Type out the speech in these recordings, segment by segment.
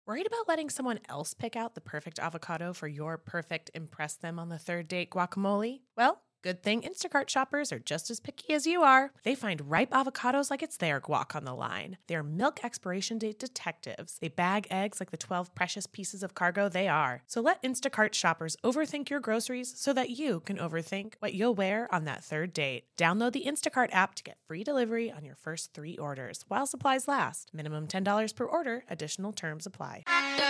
Worried about letting someone else pick out the perfect avocado for your perfect impress them on the third date guacamole? Well, good thing Instacart shoppers are just as picky as you are. They find ripe avocados like it's their guac on the line. They're milk expiration date detectives. They bag eggs like the 12 precious pieces of cargo they are. So let Instacart shoppers overthink your groceries so that you can overthink what you'll wear on that third date. Download the Instacart app to get free delivery on your first 3 orders while supplies last. Minimum $10 per order. Additional terms apply.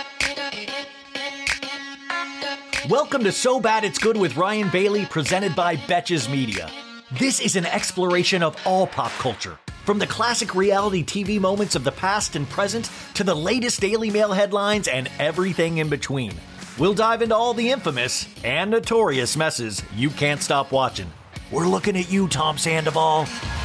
Welcome to So Bad It's Good with Ryan Bailey, presented by Betches Media. This is an exploration of all pop culture, from the classic reality TV moments of the past and present to the latest Daily Mail headlines and everything in between. We'll dive into all the infamous and notorious messes you can't stop watching. We're looking at you, Tom Sandoval.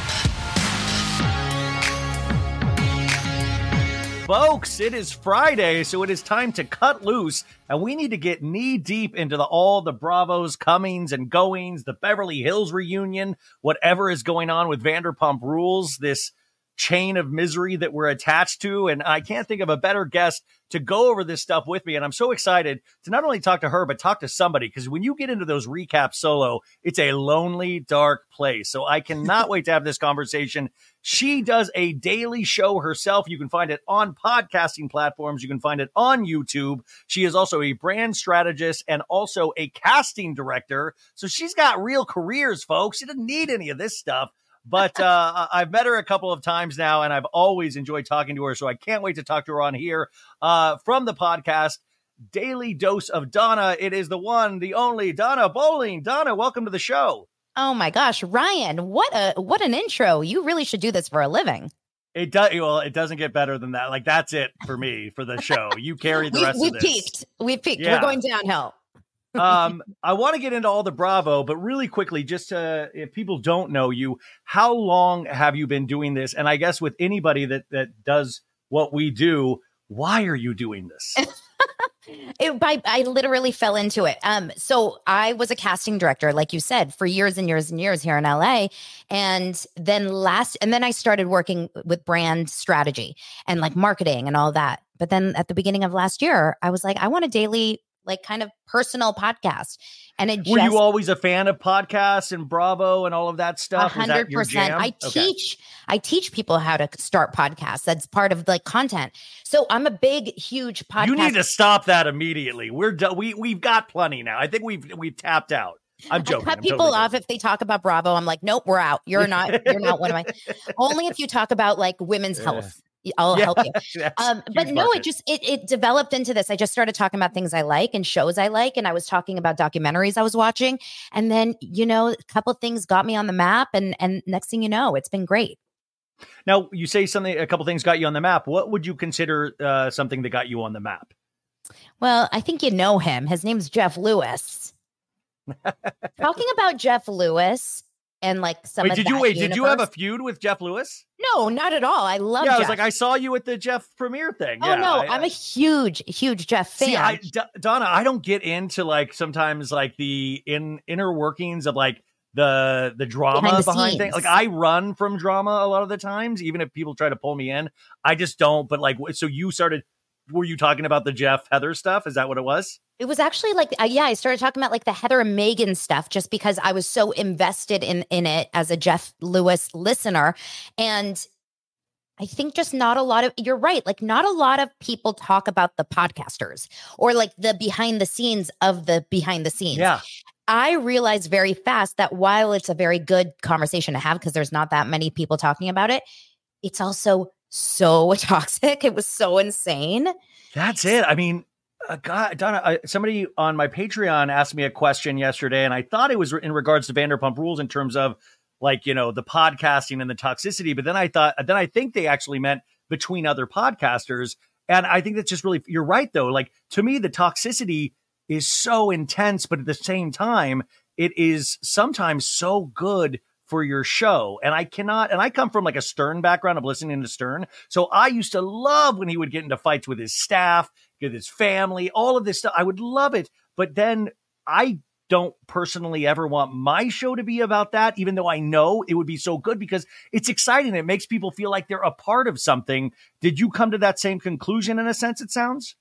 Folks, it is Friday, so it is time to cut loose, and we need to get knee-deep into all the Bravo's comings and goings, the Beverly Hills reunion, whatever is going on with Vanderpump Rules, this chain of misery that we're attached to, and I can't think of a better guest to go over this stuff with me, and I'm so excited to not only talk to her, but talk to somebody, because when you get into those recaps solo, it's a lonely, dark place, so I cannot wait to have this conversation. She does a daily show herself. You can find it on podcasting platforms. You can find it on YouTube. She is also a brand strategist and also a casting director, so she's got real careers, folks. She doesn't need any of this stuff. But I've met her a couple of times now, and I've always enjoyed talking to her, so I can't wait to talk to her on here. From the podcast, Daily Dose of Donna, it is the one, the only Donna Bowling. Donna, welcome to the show. Oh my gosh, Ryan, what an intro. You really should do this for a living. It does. Well, it doesn't get better than that. Like, that's it for me for the show. You carry the rest of this. We've peaked. Yeah. We're going downhill. I want to get into all the Bravo, but really quickly, just if people don't know you, how long have you been doing this? And I guess with anybody that does what we do, why are you doing this? I literally fell into it. So I was a casting director, like you said, for years and years and years here in LA. And then I started working with brand strategy and like marketing and all that. But then at the beginning of last year, I was like, I want a daily, like kind of personal podcast. And were you always a fan of podcasts and Bravo and all of that stuff? 100%. I teach people how to start podcasts. That's part of like content. So I'm a big, huge podcast. You need to stop that immediately. We're done. We've got plenty now. I think we've tapped out. I'm joking. I cut people off if they talk about Bravo. I'm like, nope, we're out. You're not one of my. Only if you talk about like women's health. I'll help you. But no, it developed into this. I just started talking about things I like and shows I like. And I was talking about documentaries I was watching. And then, a couple of things got me on the map. And next thing you know, it's been great. Now, you say a couple things got you on the map. What would you consider something that got you on the map? Well, I think you know him. His name's Jeff Lewis. Talking about Jeff Lewis. And like some did you have a feud with Jeff Lewis? No, not at all. I love Jeff. I was like, I saw you at the Jeff premiere thing. Oh, no, I'm a huge Jeff fan. See, Donna, I don't get into like sometimes like the inner workings of like the drama behind things. Like I run from drama a lot of the times, even if people try to pull me in. I just don't. But like, so were you talking about the Jeff Heather stuff? Is that what it was? It was actually like, I started talking about like the Heather and Megan stuff just because I was so invested in it as a Jeff Lewis listener. And I think just you're right. Like not a lot of people talk about the podcasters or like the behind the scenes of the behind the scenes. Yeah. I realized very fast that while it's a very good conversation to have because there's not that many people talking about it, it's also so toxic. It was so insane. That's it. I mean, God, Donna, somebody on my Patreon asked me a question yesterday, and I thought it was in regards to Vanderpump Rules in terms of like, the podcasting and the toxicity. But then I think they actually meant between other podcasters. And I think that's just really, you're right though. Like to me, the toxicity is so intense, but at the same time, it is sometimes so good for your show. And I come from like a Stern background of listening to Stern. So I used to love when he would get into fights with his staff, with his family, all of this stuff. I would love it. But then I don't personally ever want my show to be about that, even though I know it would be so good because it's exciting. It makes people feel like they're a part of something. Did you come to that same conclusion in a sense, it sounds?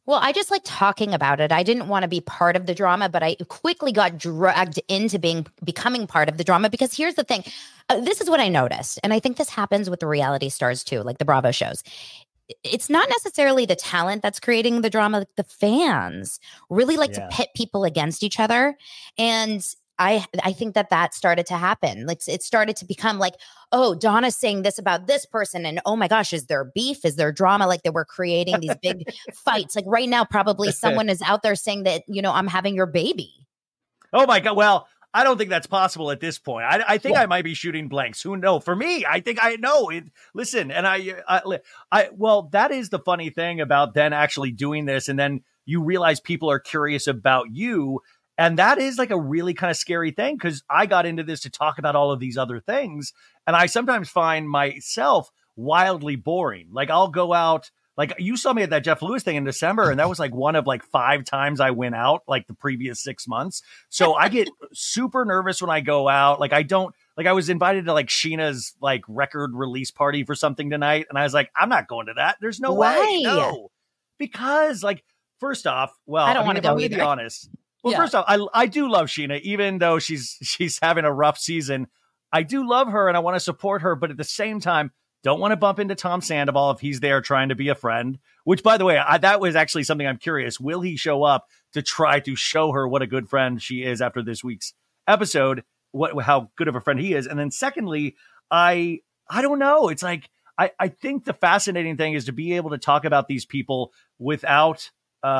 Well, I just like talking about it. I didn't want to be part of the drama, but I quickly got dragged into becoming part of the drama because here's the thing. This is what I noticed. And I think this happens with the reality stars too, like the Bravo shows. It's not necessarily the talent that's creating the drama. Like the fans really like to pit people against each other. And I think that started to happen. Like it started to become like, oh, Donna's saying this about this person. And oh my gosh, is there beef? Is there drama? Like they were creating these big fights. Like right now, probably someone is out there saying that, I'm having your baby. Oh my God. Well, I don't think that's possible at this point. I think I might be shooting blanks. Who knows? For me, I think I know it. Listen, and well, that is the funny thing about then actually doing this. And then you realize people are curious about you. And that is like a really kind of scary thing because I got into this to talk about all of these other things. And I sometimes find myself wildly boring. Like I'll go out, like you saw me at that Jeff Lewis thing in December, and that was like one of like 5 times I went out like the previous 6 months. So I get super nervous when I go out. Like I was invited to like Sheena's like record release party for something tonight. And I was like, I'm not going to that. There's no way. No, because like, first off, well, I don't want to go either. To be honest. Well, first off, I do love Sheena, even though she's having a rough season. I do love her and I want to support her, but at the same time, don't want to bump into Tom Sandoval if he's there trying to be a friend, which, by the way, that was actually something I'm curious. Will he show up to try to show her what a good friend she is after this week's episode, how good of a friend he is? And then secondly, I don't know. It's like, I think the fascinating thing is to be able to talk about these people without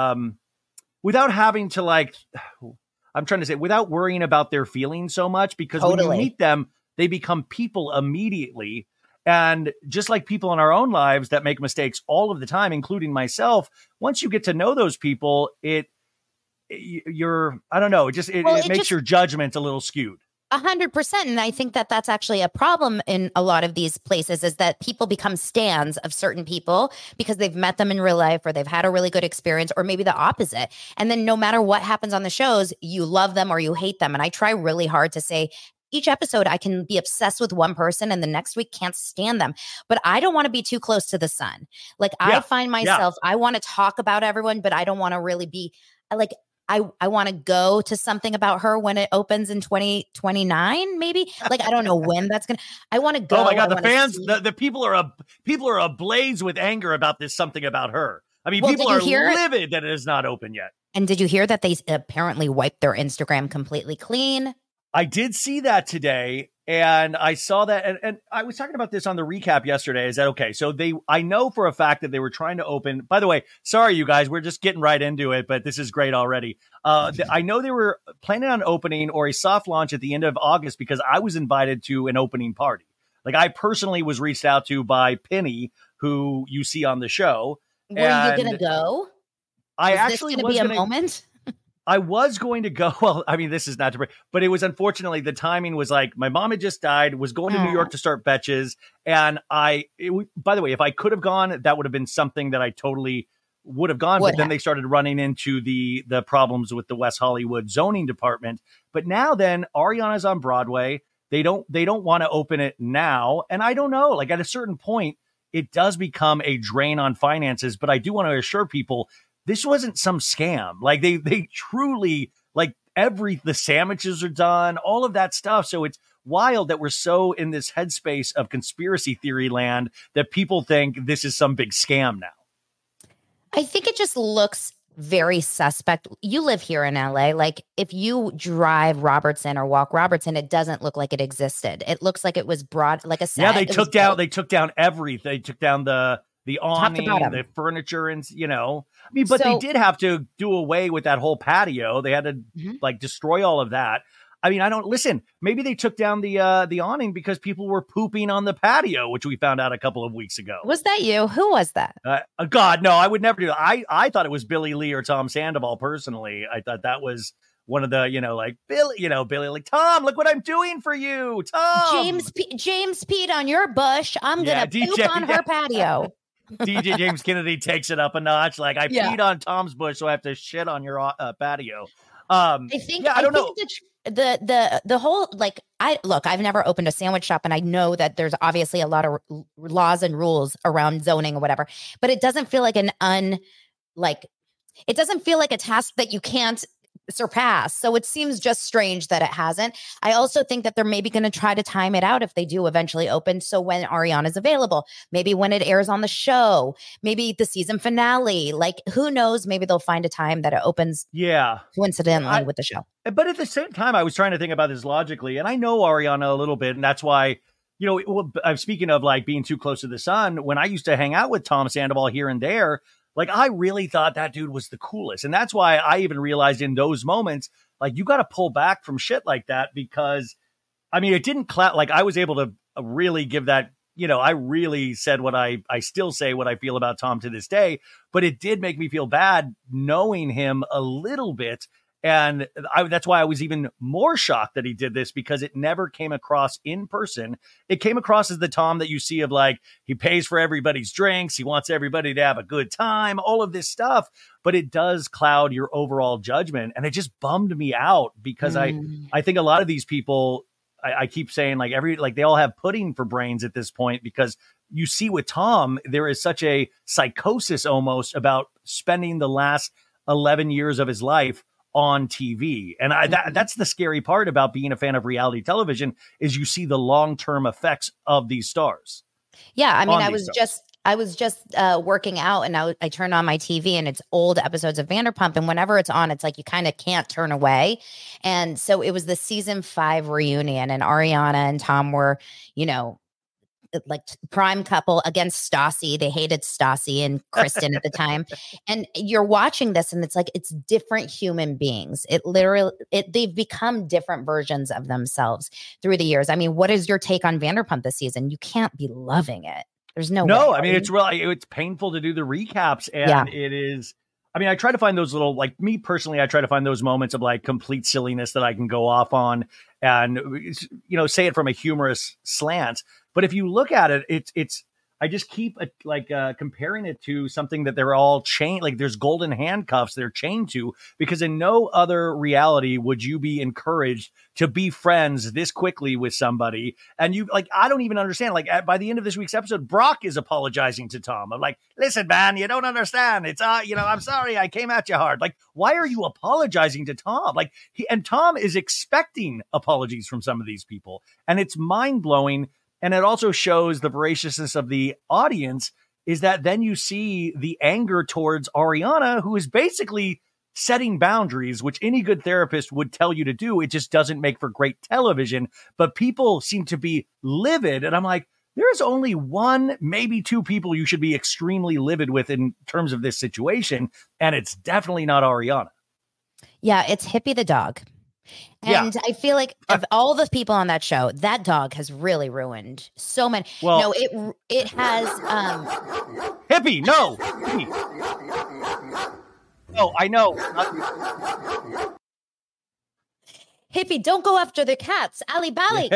having to without worrying about their feelings so much, because when you meet them, they become people immediately. And just like people in our own lives that make mistakes all of the time, including myself, once you get to know those people, it makes your judgment a little skewed. 100%. And I think that that's actually a problem in a lot of these places, is that people become stans of certain people because they've met them in real life or they've had a really good experience, or maybe the opposite. And then no matter what happens on the shows, you love them or you hate them. And I try really hard to say, each episode, I can be obsessed with one person and the next week can't stand them. But I don't want to be too close to the sun. Like I find myself, I want to talk about everyone, but I don't want to really be like, I want to go to something about her when it opens in 2029, maybe. Like, I don't know when that's going to, I want to go. Oh my God. The fans, the people are ablaze with anger about this, something about her. I mean, people are livid that it is not open yet. And did you hear that they apparently wiped their Instagram completely clean? I did see that today, and I saw that, and I was talking about this on the recap yesterday. Is that okay? So I know for a fact that they were trying to open. By the way, sorry you guys, we're just getting right into it, but this is great already. I know they were planning on opening or a soft launch at the end of August because I was invited to an opening party. Like I personally was reached out to by Penny, who you see on the show. Were you going to go? I actually was going to be a moment. I was going to go. Well, I mean, this is not to break, but it was unfortunately the timing was like my mom had just died, was going to New York to start Betches. And by the way, if I could have gone, that would have been something that I totally would have gone. But then they started running into the problems with the West Hollywood zoning department. But now then Ariana's on Broadway. They don't want to open it now. And I don't know, like at a certain point, it does become a drain on finances. But I do want to assure people, this wasn't some scam. Like they truly, like the sandwiches are done, all of that stuff. So it's wild that we're so in this headspace of conspiracy theory land that people think this is some big scam now. I think it just looks very suspect. You live here in LA. Like if you drive Robertson or walk Robertson, it doesn't look like it existed. It looks like it was broad, like a set. Yeah, they took down everything. They took down the awning, the furniture, and I mean, but they did have to do away with that whole patio. They had to like destroy all of that. I mean, maybe they took down the awning because people were pooping on the patio, which we found out a couple of weeks ago. Was that you? Who was that? God, no, I would never do that. I thought it was Billy Lee or Tom Sandoval personally. I thought that was one of the, like Billy, like, Tom, look what I'm doing for you, Tom. James peed on your bush. I'm going to poop on her patio. DJ James Kennedy takes it up a notch. Like I peed on Tom's bush, so I have to shit on your patio. I think I don't know. The whole, like, I've never opened a sandwich shop, and I know that there's obviously a lot of laws and rules around zoning or whatever, but it doesn't feel like It doesn't feel like a task that you can't surpass. So it seems just strange that it hasn't. I also think that they're maybe going to try to time it out if they do eventually open. So when Ariana's available, maybe when it airs on the show, maybe the season finale, like who knows, maybe they'll find a time that it opens. Yeah. Coincidentally with the show. But at the same time, I was trying to think about this logically, and I know Ariana a little bit, and that's why, I'm speaking of like being too close to the sun. When I used to hang out with Tom Sandoval here and there, like, I really thought that dude was the coolest. And that's why I even realized in those moments, like, you got to pull back from shit like that because, I mean, it didn't like, I was able to really give that, I really said what I still say what I feel about Tom to this day, but it did make me feel bad knowing him a little bit. And that's why I was even more shocked that he did this because it never came across in person. It came across as the Tom that you see of like, he pays for everybody's drinks. He wants everybody to have a good time, all of this stuff. But it does cloud your overall judgment. And it just bummed me out because I think a lot of these people, I keep saying like they all have pudding for brains at this point because you see with Tom, there is such a psychosis almost about spending the last 11 years of his life on TV. And that's the scary part about being a fan of reality television is you see the long-term effects of these stars. Yeah. I mean, I was just working out and I turned on my TV and it's old episodes of Vanderpump. And whenever it's on, it's like you kind of can't turn away. And so it was the season 5 reunion and Ariana and Tom were, like prime couple against Stassi. They hated Stassi and Kristen at the time. And you're watching this and it's like, it's different human beings. They've become different versions of themselves through the years. I mean, what is your take on Vanderpump this season? You can't be loving it. There's no way. I mean, it's painful to do the recaps and it is, I mean, I try to find those little, like me personally, I try to find those moments of like complete silliness that I can go off on and, say it from a humorous slant. But if you look at it, it's I just keep comparing it to something that they're all chained, like there's golden handcuffs they're chained to, because in no other reality would you be encouraged to be friends this quickly with somebody. And I don't even understand. Like by the end of this week's episode, Brock is apologizing to Tom. I'm like, listen, man, you don't understand. It's, I'm sorry I came at you hard. Like, why are you apologizing to Tom? Like and Tom is expecting apologies from some of these people. And it's mind blowing. And it also shows the voraciousness of the audience is that then you see the anger towards Ariana, who is basically setting boundaries, which any good therapist would tell you to do. It just doesn't make for great television. But people seem to be livid. And I'm like, there's only one, maybe two people you should be extremely livid with in terms of this situation. And it's definitely not Ariana. Yeah, it's Hippie the dog. And I feel like of all the people on that show, that dog has really ruined so many. Well, no, it has. Hippie, no. Hippie. No, I know. Hippie, don't go after the cats. Ali Bali.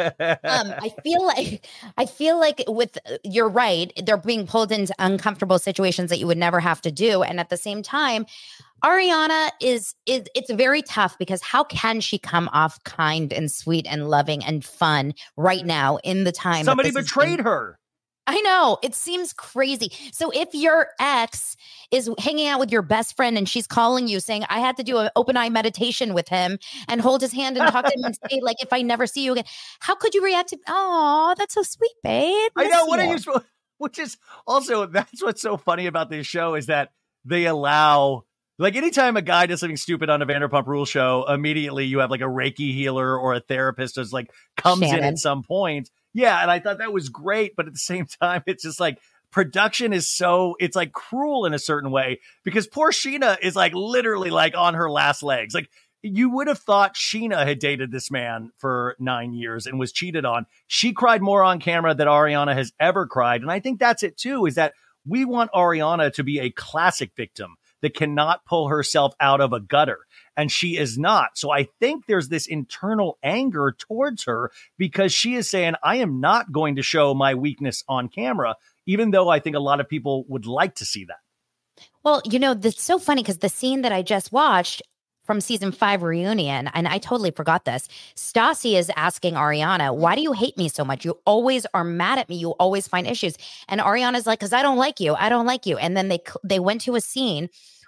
I feel like you're right. They're being pulled into uncomfortable situations that you would never have to do. And at the same time, Ariana it's very tough because how can she come off kind and sweet and loving and fun right now in the time somebody betrayed her? I know. It seems crazy. So if your ex is hanging out with your best friend and she's calling you saying, I had to do an open eye meditation with him and hold his hand and talk to him and say, like, if I never see you again, how could you react to, oh, that's so sweet, babe. I know. What are you supposed, which is also, that's what's so funny about this show is that they allow, like anytime a guy does something stupid on a Vanderpump Rules show, immediately you have like a Reiki healer or a therapist who's like comes in at some point. Yeah. And I thought that was great. But at the same time, it's just like production is it's like cruel in a certain way because poor Sheena is like literally like on her last legs. Like you would have thought Sheena had dated this man for 9 years and was cheated on. She cried more on camera than Ariana has ever cried. And I think that's it too, is that we want Ariana to be a classic victim that cannot pull herself out of a gutter. And she is not. So I think there's this internal anger towards her because she is saying, I am not going to show my weakness on camera, even though I think a lot of people would like to see that. Well, that's so funny because the scene that I just watched from season 5 reunion, and I totally forgot this, Stassi is asking Ariana, why do you hate me so much? You always are mad at me. You always find issues. And Ariana's like, because I don't like you. I don't like you. And then they went to a scene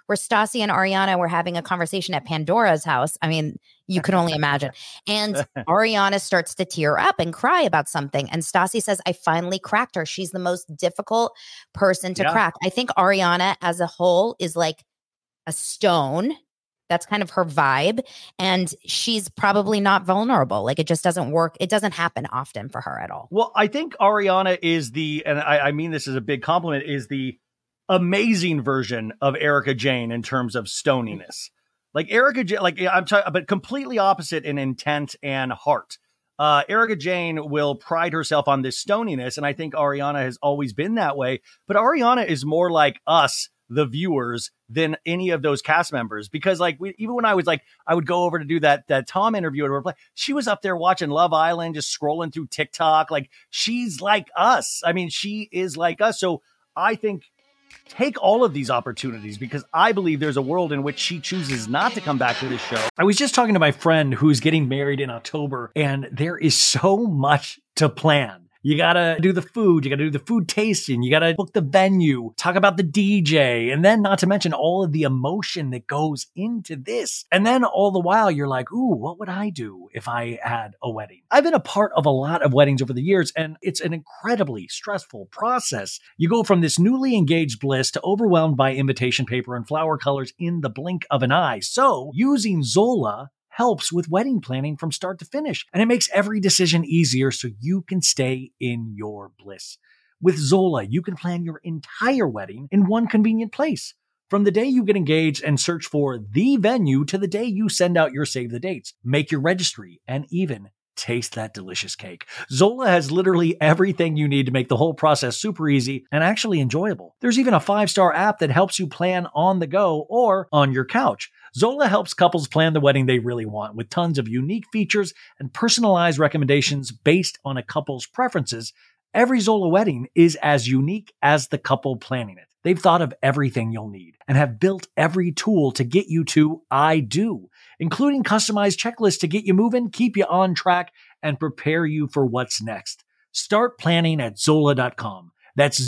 where Stassi and Ariana were having a conversation at Pandora's house. I mean, you can only imagine. And Ariana starts to tear up and cry about something. And Stassi says, I finally cracked her. She's the most difficult person to crack. I think Ariana as a whole is like a stone. That's kind of her vibe. And she's probably not vulnerable. Like, it just doesn't work. It doesn't happen often for her at all. Well, I think Ariana is and I mean this as a big compliment, is the amazing version of Erika Jayne in terms of stoniness. Like Erika Jayne, like I'm talking, but completely opposite in intent and heart. Erika Jayne will pride herself on this stoniness. And I think Ariana has always been that way. But Ariana is more like us, the viewers, than any of those cast members, because like even when I was like, I would go over to do that Tom interview at her play, she was up there watching Love Island, just scrolling through TikTok. Like, she's like us. I mean, she is like us. So I think take all of these opportunities, because I believe there's a world in which she chooses not to come back to this show. I was just talking to my friend who's getting married in October, and there is so much to plan. You got to do the food. You got to do the food tasting. You got to book the venue, talk about the DJ, and then not to mention all of the emotion that goes into this. And then all the while you're like, ooh, what would I do if I had a wedding? I've been a part of a lot of weddings over the years, and it's an incredibly stressful process. You go from this newly engaged bliss to overwhelmed by invitation paper and flower colors in the blink of an eye. So using Zola helps with wedding planning from start to finish, and it makes every decision easier so you can stay in your bliss. With Zola, you can plan your entire wedding in one convenient place. From the day you get engaged and search for the venue to the day you send out your save the dates, make your registry, and even taste that delicious cake. Zola has literally everything you need to make the whole process super easy and actually enjoyable. There's even a 5-star app that helps you plan on the go or on your couch. Zola helps couples plan the wedding they really want, with tons of unique features and personalized recommendations based on a couple's preferences. Every Zola wedding is as unique as the couple planning it. They've thought of everything you'll need and have built every tool to get you to I do, including customized checklists to get you moving, keep you on track, and prepare you for what's next. Start planning at Zola.com. That's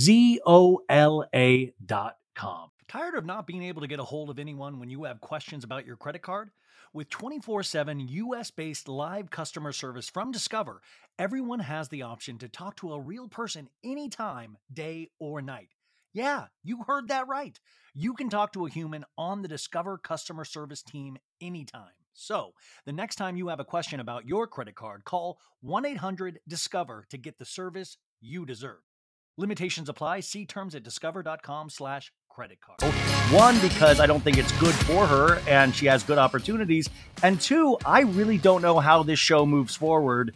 ZOLA.com. Tired of not being able to get a hold of anyone when you have questions about your credit card? With 24/7 US-based live customer service from Discover, everyone has the option to talk to a real person anytime, day or night. Yeah, you heard that right. You can talk to a human on the Discover customer service team anytime. So, the next time you have a question about your credit card, call 1-800-DISCOVER to get the service you deserve. Limitations apply. See terms at discover.com/credit card. One, because I don't think it's good for her and she has good opportunities. And two, I really don't know how this show moves forward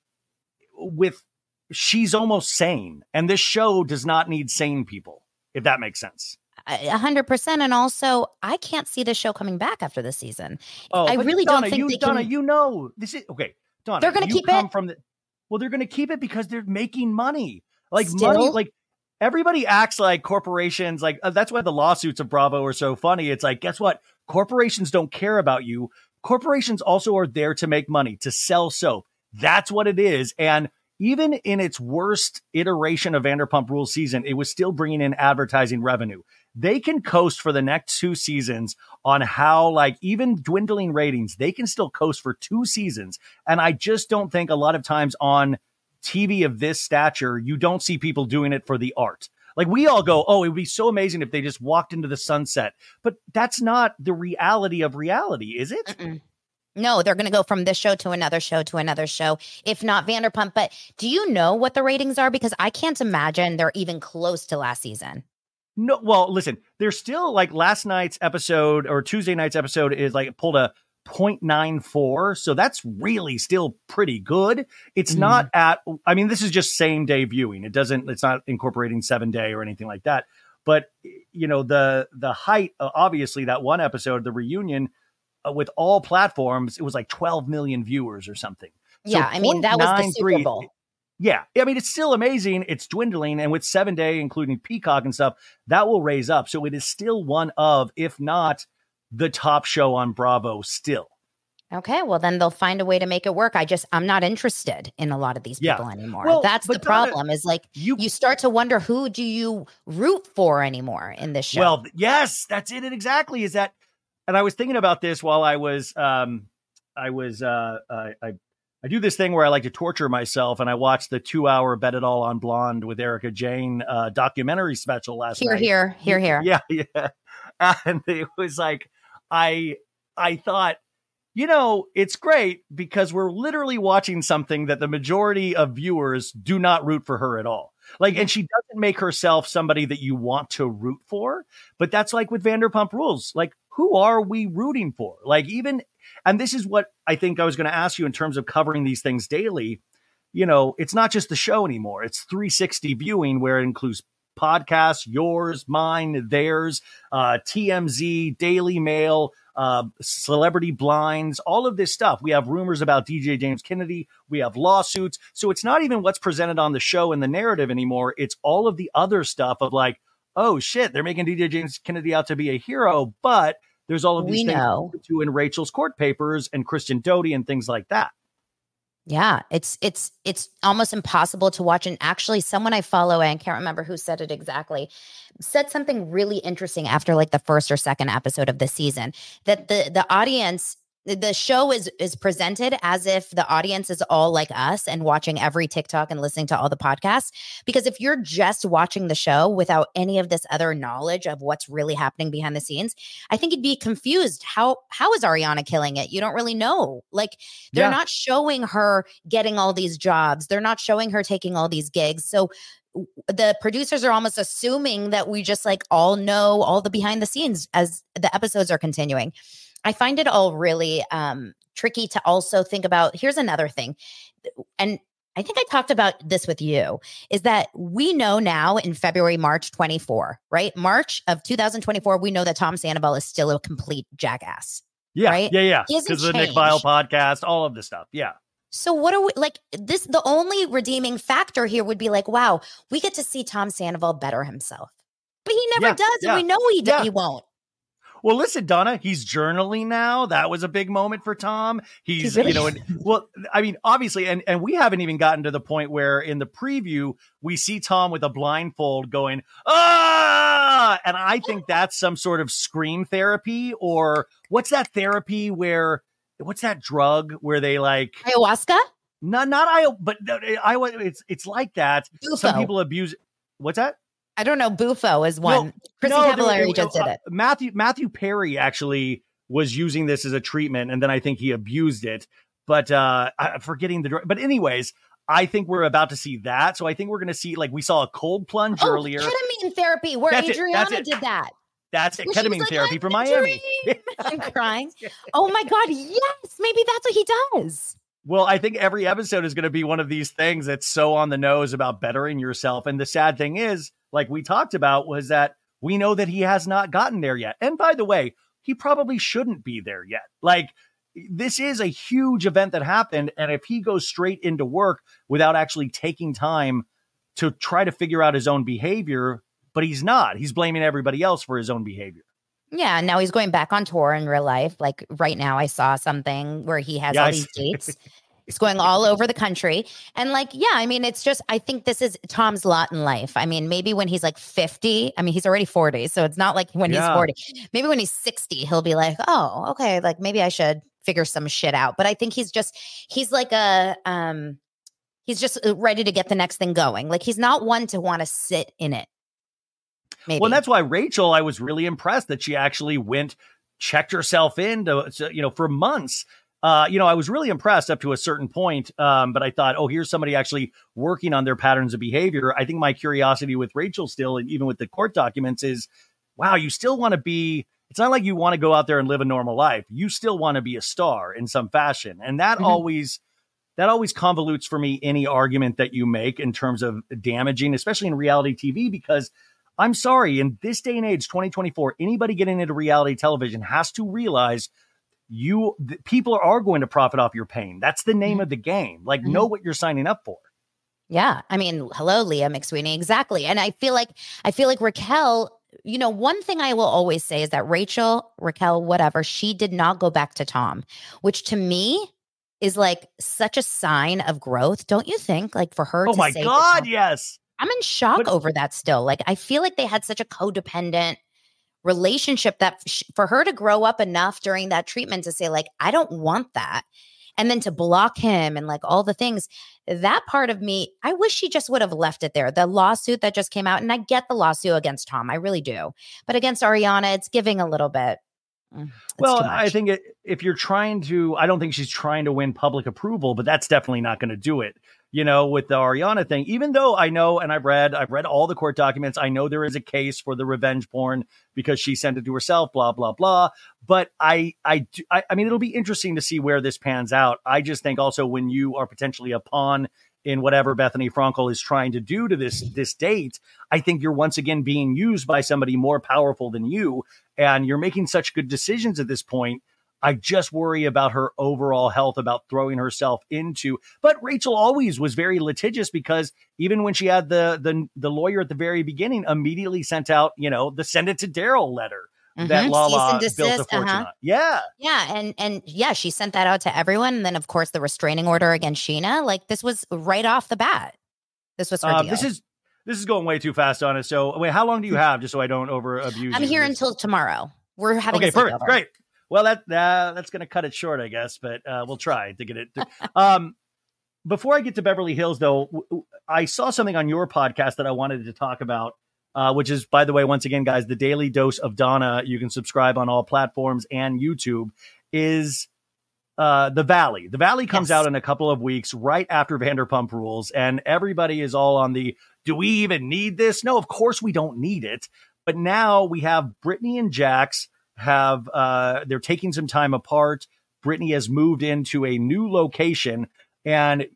with, she's almost sane. And this show does not need sane people, if that makes sense. 100%. And also, I can't see the show coming back after this season. I really Donna, don't think Donna, you know, this is okay. Donna, they're going to keep it. Well, they're going to keep it because they're making money. Like Still? money, like everybody acts like corporations, like that's why the lawsuits of Bravo are so funny. It's like, guess what? Corporations don't care about you. Corporations also are there to make money, to sell soap. That's what it is. And even in its worst iteration of Vanderpump Rules season, it was still bringing in advertising revenue. They can coast for the next 2 seasons on how, like, even dwindling ratings, they can still coast for 2 seasons. And I just don't think a lot of times on TV of this stature, you don't see people doing it for the art. Like, we all go, oh, it would be so amazing if they just walked into the sunset. But that's not the reality of reality, is it? Mm-mm. No, they're going to go from this show to another show to another show, if not Vanderpump. But do you know what the ratings are? Because I can't imagine they're even close to last season. No, well, listen, they're still like last night's episode or Tuesday night's episode is like pulled a 0.94. So that's really still pretty good. It's not at, I mean, this is just same day viewing. It's not incorporating 7-day or anything like that. But, you know, the height, obviously that one episode, the reunion with all platforms, it was like 12 million viewers or something. So yeah. I mean, that was the Super Bowl. Yeah. I mean, it's still amazing. It's dwindling. And with 7-day, including Peacock and stuff, that will raise up. So it is still one of, if not the top show on Bravo still. Okay, well then they'll find a way to make it work. I'm not interested in a lot of these people anymore. Well, that's the problem. Is like you start to wonder, who do you root for anymore in this show? Well, yes, that's it. Exactly. Is that? And I was thinking about this while I do this thing where I like to torture myself, and I watched the 2-hour Bet It All on Blonde with Erika Jayne documentary special last night. Here. Yeah. And it was like, I thought, it's great because we're literally watching something that the majority of viewers do not root for her at all. Like, and she doesn't make herself somebody that you want to root for, but that's like with Vanderpump Rules. Like, who are we rooting for? Like, and this is what I think I was going to ask you in terms of covering these things daily. It's not just the show anymore. It's 360 viewing, where it includes podcasts, yours, mine, theirs, TMZ, Daily Mail, Celebrity Blinds, all of this stuff. We have rumors about DJ James Kennedy. We have lawsuits. So it's not even what's presented on the show and the narrative anymore. It's all of the other stuff of like, oh shit, they're making DJ James Kennedy out to be a hero, but there's all of these things to in Rachel's court papers and Christian Doty and things like that. Yeah, it's almost impossible to watch. And actually, someone I follow, and I can't remember who said it exactly, said something really interesting after like the first or second episode of the season, that the audience, the show is presented as if the audience is all like us and watching every TikTok and listening to all the podcasts. Because if you're just watching the show without any of this other knowledge of what's really happening behind the scenes, I think you'd be confused. How is Ariana killing it? You don't really know. Like, they're not showing her getting all these jobs. They're not showing her taking all these gigs. So the producers are almost assuming that we just like all know all the behind the scenes as the episodes are continuing. I find it all really tricky to also think about. Here's another thing. And I think I talked about this with you, is that we know now in February, March 24, right? March of 2024, we know that Tom Sandoval is still a complete jackass. Yeah. Right? Yeah. Because of the Nick Viall podcast, all of this stuff. Yeah. So what are we like this? The only redeeming factor here would be like, wow, we get to see Tom Sandoval better himself, but he never does. And we know he won't. Well, listen, Donna, he's journaling now. That was a big moment for Tom. He's really? Well, I mean, obviously, and we haven't even gotten to the point where in the preview, we see Tom with a blindfold going, ah! And I think that's some sort of scream therapy, or what's that therapy where, what's that drug where they like ayahuasca? Not it's like that. Bufo. Some people abuse. What's that? I don't know. Bufo is one. Chrissy Cavallari just did it. Matthew Perry actually was using this as a treatment, and then I think he abused it. But I'm forgetting the drug. But anyways, I think we're about to see that. So I think we're going to see, like, we saw a cold plunge earlier. Ketamine therapy, where Adriana did that. That's it. Ketamine therapy for Miami. I'm crying. Oh my God. Yes. Maybe that's what he does. Well, I think every episode is going to be one of these things that's so on the nose about bettering yourself. And the sad thing is, like we talked about, was that we know that he has not gotten there yet. And by the way, he probably shouldn't be there yet. Like, this is a huge event that happened. And if he goes straight into work without actually taking time to try to figure out his own behavior, but he's not. He's blaming everybody else for his own behavior. Yeah, now he's going back on tour in real life. Like right now, I saw something where he has all these dates. He's going all over the country. And like, yeah, I mean, it's just, I think this is Tom's lot in life. I mean, maybe when he's like 50, I mean, he's already 40. So it's not like when he's 40. Maybe when he's 60, he'll be like, oh, okay, like maybe I should figure some shit out. But I think he's like he's just ready to get the next thing going. Like, he's not one to want to sit in it. Maybe. Well, that's why Rachel, I was really impressed that she actually checked herself in to for months. I was really impressed up to a certain point. But I thought, oh, here's somebody actually working on their patterns of behavior. I think my curiosity with Rachel still, and even with the court documents, is, wow, you still want to be, it's not like you want to go out there and live a normal life. You still want to be a star in some fashion. And that always convolutes for me any argument that you make in terms of damaging, especially in reality TV, because I'm sorry, in this day and age, 2024, anybody getting into reality television has to realize people are going to profit off your pain. That's the name of the game. Like, know what you're signing up for. Yeah. I mean, hello, Leah McSweeney. Exactly. And I feel like Raquel one thing I will always say is that Raquel, whatever, she did not go back to Tom, which to me is like such a sign of growth. Don't you think? Like for her to say, oh my God, yes. I'm in shock over that still. Like I feel like they had such a codependent relationship that for her to grow up enough during that treatment to say like, I don't want that. And then to block him and like all the things, that part of me, I wish she just would have left it there. The lawsuit that just came out, and I get the lawsuit against Tom, I really do. But against Ariana, it's giving a little bit. Well, I think if you're trying to, I don't think she's trying to win public approval, but that's definitely not going to do it. With the Ariana thing, even though I know, and I've read all the court documents. I know there is a case for the revenge porn because she sent it to herself, blah, blah, blah. But I mean, it'll be interesting to see where this pans out. I just think also when you are potentially a pawn in whatever Bethany Frankel is trying to do to this date, I think you're once again being used by somebody more powerful than you. And you're making such good decisions at this point. I just worry about her overall health, about throwing herself into. But Rachel always was very litigious because even when she had the lawyer at the very beginning, immediately sent out, the send it to Daryl letter that Lala built a fortune on. Yeah. Yeah. And yeah, she sent that out to everyone. And then, of course, the restraining order against Sheena. Like this was right off the bat. This was her deal. This is going way too fast on us. So wait, how long do you have just so I don't over abuse I'm here until tomorrow. We're having okay, perfect. Great. Well, that's going to cut it short, I guess, but we'll try to get it. Before I get to Beverly Hills, though, I saw something on your podcast that I wanted to talk about, which is, by the way, once again, guys, the Daily Dose of Donna. You can subscribe on all platforms and YouTube. Is The Valley. The Valley comes out in a couple of weeks right after Vanderpump Rules, and everybody is all on the, do we even need this? No, of course we don't need it. But now we have Brittany and Jax they're taking some time apart. Brittany has moved into a new location. And,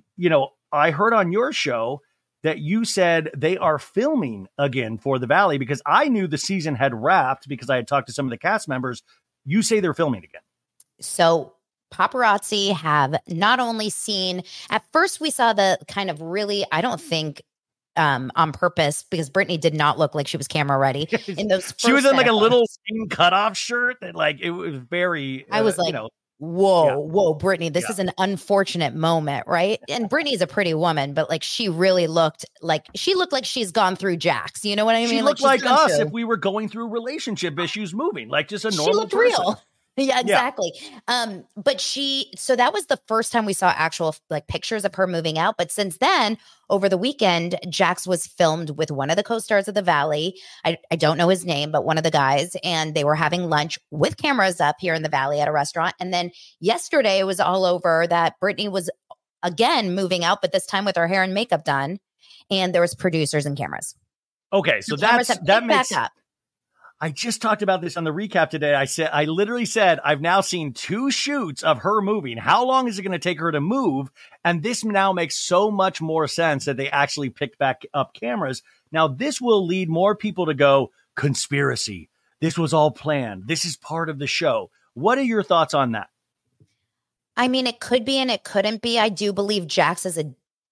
I heard on your show that you said they are filming again for The Valley because I knew the season had wrapped because I had talked to some of the cast members. You say they're filming again. So paparazzi have not only seen, at first we saw the kind of really, I don't think, on purpose because Brittany did not look like she was camera ready in those. She was in like a little cutoff shirt that like it was very. I was like, whoa, Brittany, this is an unfortunate moment, right? And Brittany's a pretty woman, but like she really looked like she's gone through Jax. You know what I mean? She looked like us if we were going through relationship issues, moving like just a normal. She looked person. Real. Yeah, exactly. Yeah. But so that was the first time we saw actual like pictures of her moving out. But since then, over the weekend, Jax was filmed with one of the co-stars of The Valley. I don't know his name, but one of the guys, and they were having lunch with cameras up here in the Valley at a restaurant. And then yesterday it was all over that Brittany was again moving out, but this time with her hair and makeup done. And there was producers and cameras. Okay. So that makes back up. I just talked about this on the recap today. I literally said, I've now seen 2 shoots of her moving. How long is it going to take her to move? And this now makes so much more sense that they actually picked back up cameras. Now, this will lead more people to go, conspiracy. This was all planned. This is part of the show. What are your thoughts on that? I mean, it could be and it couldn't be. I do believe Jax is a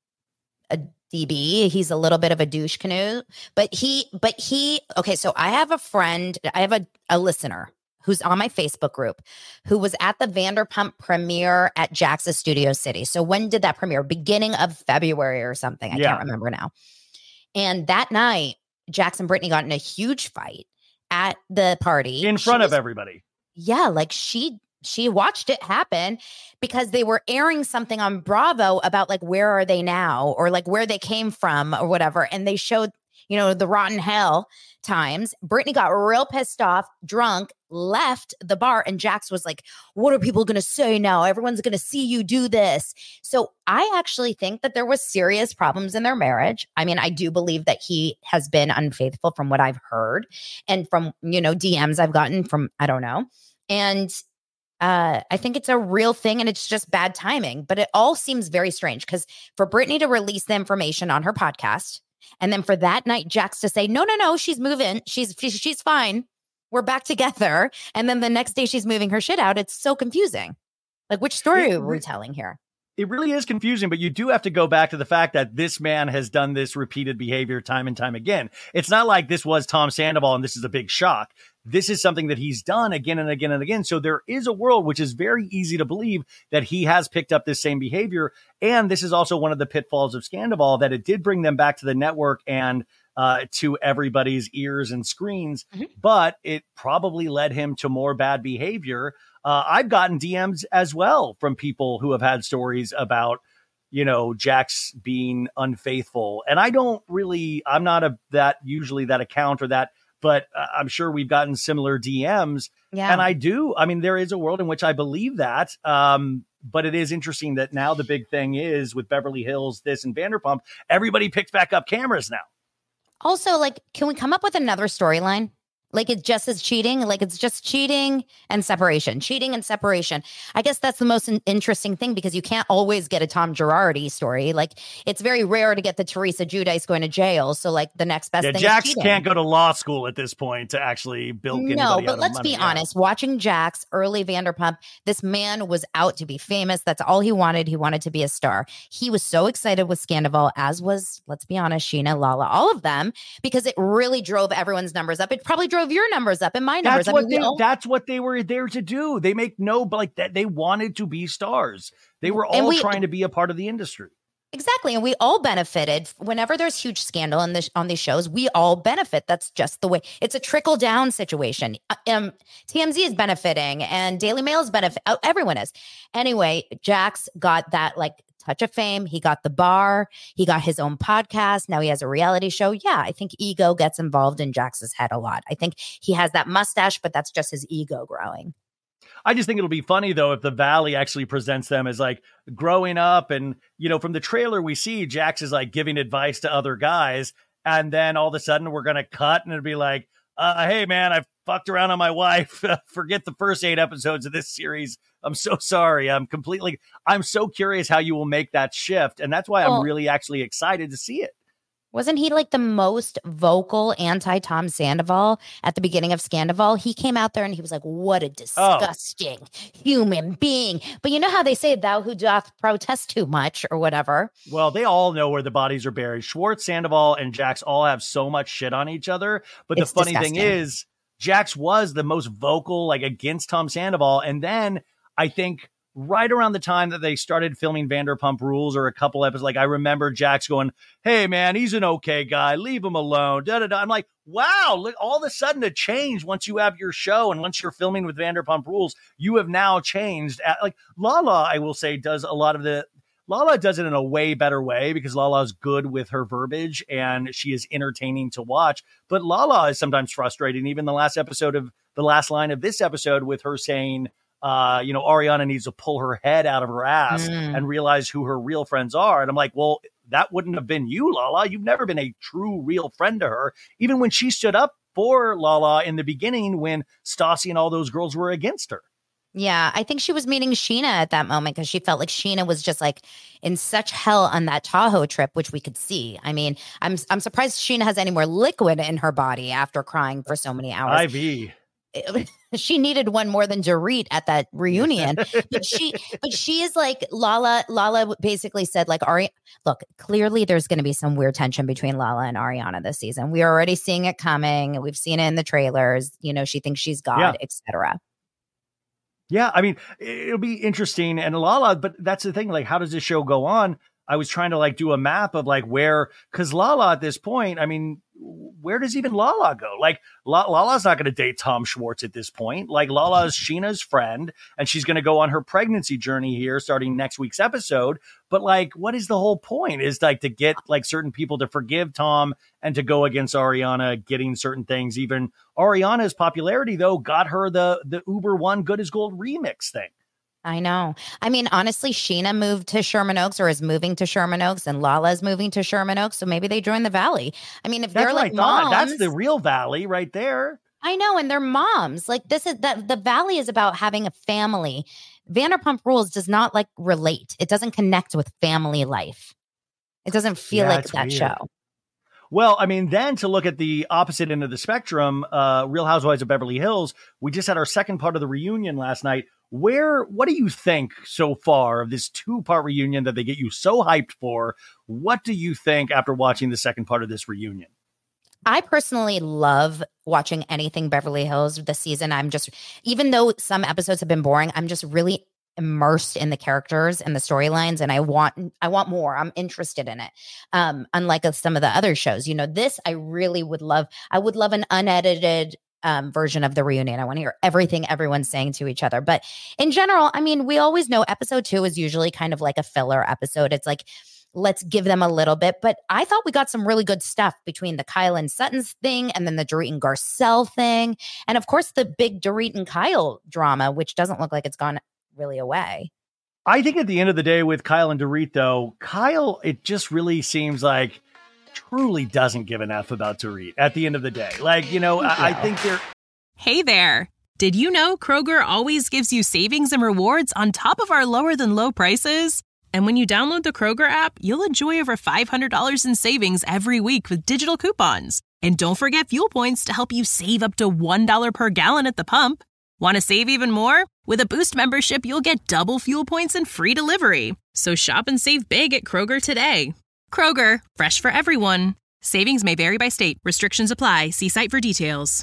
DB. He's a little bit of a douche canoe, but he, okay. So I have a friend, I have a listener who's on my Facebook group who was at the Vanderpump premiere at Jax's Studio City. So when did that premiere? Beginning of February or something. I can't remember now. And that night, Jax and Brittany got in a huge fight at the party. In front of everybody. Yeah. Like she watched it happen because they were airing something on Bravo about like, where are they now? Or like where they came from or whatever. And they showed, the rotten hell times. Brittany got real pissed off, drunk, left the bar. And Jax was like, what are people going to say now? Everyone's going to see you do this. So I actually think that there was serious problems in their marriage. I mean, I do believe that he has been unfaithful from what I've heard and from, DMs I've gotten from, I don't know. And I think it's a real thing and it's just bad timing, but it all seems very strange because for Brittany to release the information on her podcast and then for that night, Jax to say, no, she's moving. She's fine. We're back together. And then the next day she's moving her shit out. It's so confusing. Like which story are we telling here? It really is confusing, but you do have to go back to the fact that this man has done this repeated behavior time and time again. It's not like this was Tom Sandoval and this is a big shock. This is something that he's done again and again and again. So there is a world which is very easy to believe that he has picked up this same behavior. And this is also one of the pitfalls of Scandoval, that it did bring them back to the network and to everybody's ears and screens, but it probably led him to more bad behavior. I've gotten DMs as well from people who have had stories about, Jax being unfaithful. And I'm not usually that account or that, but I'm sure we've gotten similar DMs. Yeah. And there is a world in which I believe that. But it is interesting that now the big thing is with Beverly Hills, this and Vanderpump, everybody picked back up cameras now. Also, can we come up with another storyline? It just is cheating. It's just cheating and separation. I guess that's the most interesting thing, because you can't always get a Tom Girardi story. It's very rare to get the Teresa Giudice going to jail. So the next best thing Jax is cheating. Can't go to law school at this point to actually bilk anybody out of money. No, but let's be honest. Watching Jax, early Vanderpump, this man was out to be famous. That's all he wanted. He wanted to be a star. He was so excited with Scandoval, as was, let's be honest, Scheana, Lala, all of them, because it really drove everyone's numbers up. It probably drove your numbers up and my numbers. That's what they were there to do. They make that. They wanted to be stars. They were all trying to be a part of the industry. Exactly. And we all benefited. Whenever there's huge scandal on these shows, we all benefit. That's just the way. It's a trickle down situation. TMZ is benefiting and Daily Mail is benefiting. Everyone is. Anyway, Jax got that touch of fame. He got the bar. He got his own podcast. Now he has a reality show. Yeah, I think ego gets involved in Jax's head a lot. I think he has that mustache, but that's just his ego growing. I just think it'll be funny, though, if the Valley actually presents them as growing up. And, from the trailer, we see Jax is giving advice to other guys. And then all of a sudden we're going to cut and it'll be hey, man, I've fucked around on my wife. Forget the first 8 episodes of this series. I'm so sorry. I'm so curious how you will make that shift. And that's why I'm really actually excited to see it. Wasn't he the most vocal anti-Tom Sandoval at the beginning of Scandoval? He came out there and he was what a disgusting human being. But you know how they say, thou who doth protest too much or whatever. Well, they all know where the bodies are buried. Schwartz, Sandoval, and Jax all have so much shit on each other. But the funny thing is, Jax was the most vocal, against Tom Sandoval. And then I think right around the time that they started filming Vanderpump Rules, or a couple episodes, I remember Jax going, hey, man, he's an okay guy. Leave him alone. I'm wow, look, all of a sudden a change once you have your show and once you're filming with Vanderpump Rules, you have now changed. Lala, I will say, does a lot of Lala does it in a way better way because Lala's good with her verbiage and she is entertaining to watch. But Lala is sometimes frustrating. Even the last line of this episode with her saying, Ariana needs to pull her head out of her ass and realize who her real friends are. And I'm well, that wouldn't have been you, Lala. You've never been a true, real friend to her. Even when she stood up for Lala in the beginning, when Stassi and all those girls were against her. Yeah, I think she was meeting Scheana at that moment because she felt like Scheana was just in such hell on that Tahoe trip, which we could see. I mean, I'm surprised Scheana has any more liquid in her body after crying for so many hours. IV. She needed one more than Dorit at that reunion. but she is Lala. Lala basically said look, clearly there's going to be some weird tension between Lala and Ariana this season. We are already seeing it coming. We've seen it in the trailers. She thinks she's God, etc. Yeah, I mean, it'll be interesting. And Lala, but that's the thing, how does this show go on? I was trying to do a map of where, because Lala at this point, I mean, where does even Lala go? Lala's not going to date Tom Schwartz at this point. Lala is Scheana's friend, and she's going to go on her pregnancy journey here starting next week's episode. But what is the whole point? Is to get certain people to forgive Tom and to go against Ariana, getting certain things. Even Ariana's popularity, though, got her the Uber One Good as Gold remix thing. I know. I mean, honestly, Scheana moved to Sherman Oaks or is moving to Sherman Oaks, and Lala is moving to Sherman Oaks. So maybe they join the Valley. I mean, if they're moms, that's the real Valley right there. I know. And they're moms. This is that the Valley is about having a family. Vanderpump Rules does not relate. It doesn't connect with family life. It doesn't feel like that weird show. Well, I mean, then to look at the opposite end of the spectrum, Real Housewives of Beverly Hills, we just had our second part of the reunion last night. What do you think so far of this 2-part reunion that they get you so hyped for? What do you think after watching the second part of this reunion? I personally love watching anything Beverly Hills this season. Even though some episodes have been boring, I'm just really immersed in the characters and the storylines, and I want more. I'm interested in it. Unlike some of the other shows, this I really would love. I would love an unedited version of the reunion. I want to hear everything everyone's saying to each other. But in general, I mean, we always know episode 2 is usually kind of like a filler episode. It's like, let's give them a little bit. But I thought we got some really good stuff between the Kyle and Sutton's thing and then the Dorit and Garcelle thing. And of course, the big Dorit and Kyle drama, which doesn't look like it's gone really away. I think at the end of the day with Kyle and Dorit, though, Kyle, it just really seems like truly doesn't give an F about Dorit at the end of the day. Like, I think they're... Hey there. Did you know Kroger always gives you savings and rewards on top of our lower than low prices? And when you download the Kroger app, you'll enjoy over $500 in savings every week with digital coupons. And don't forget fuel points to help you save up to $1 per gallon at the pump. Want to save even more? With a Boost membership, you'll get double fuel points and free delivery. So shop and save big at Kroger today. Kroger, fresh for everyone. Savings may vary by state. Restrictions apply. See site for details.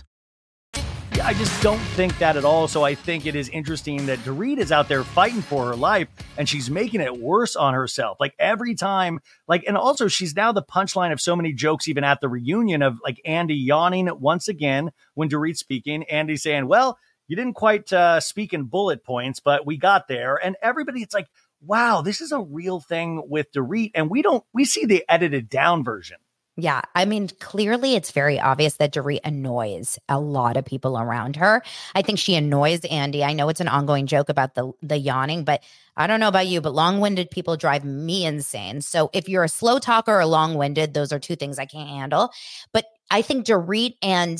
I just don't think that at all. So I think it is interesting that Dorit is out there fighting for her life and she's making it worse on herself. Like every time, and also she's now the punchline of so many jokes, even at the reunion of like Andy yawning once again when Dorit's speaking. Andy saying, well, you didn't quite speak in bullet points, but we got there. And everybody, it's like, wow, this is a real thing with Dorit. And we see the edited down version. Yeah. I mean, clearly it's very obvious that Dorit annoys a lot of people around her. I think she annoys Andy. I know it's an ongoing joke about the yawning, but I don't know about you, but long-winded people drive me insane. So if you're a slow talker or long-winded, those are two things I can't handle. But I think Dorit and,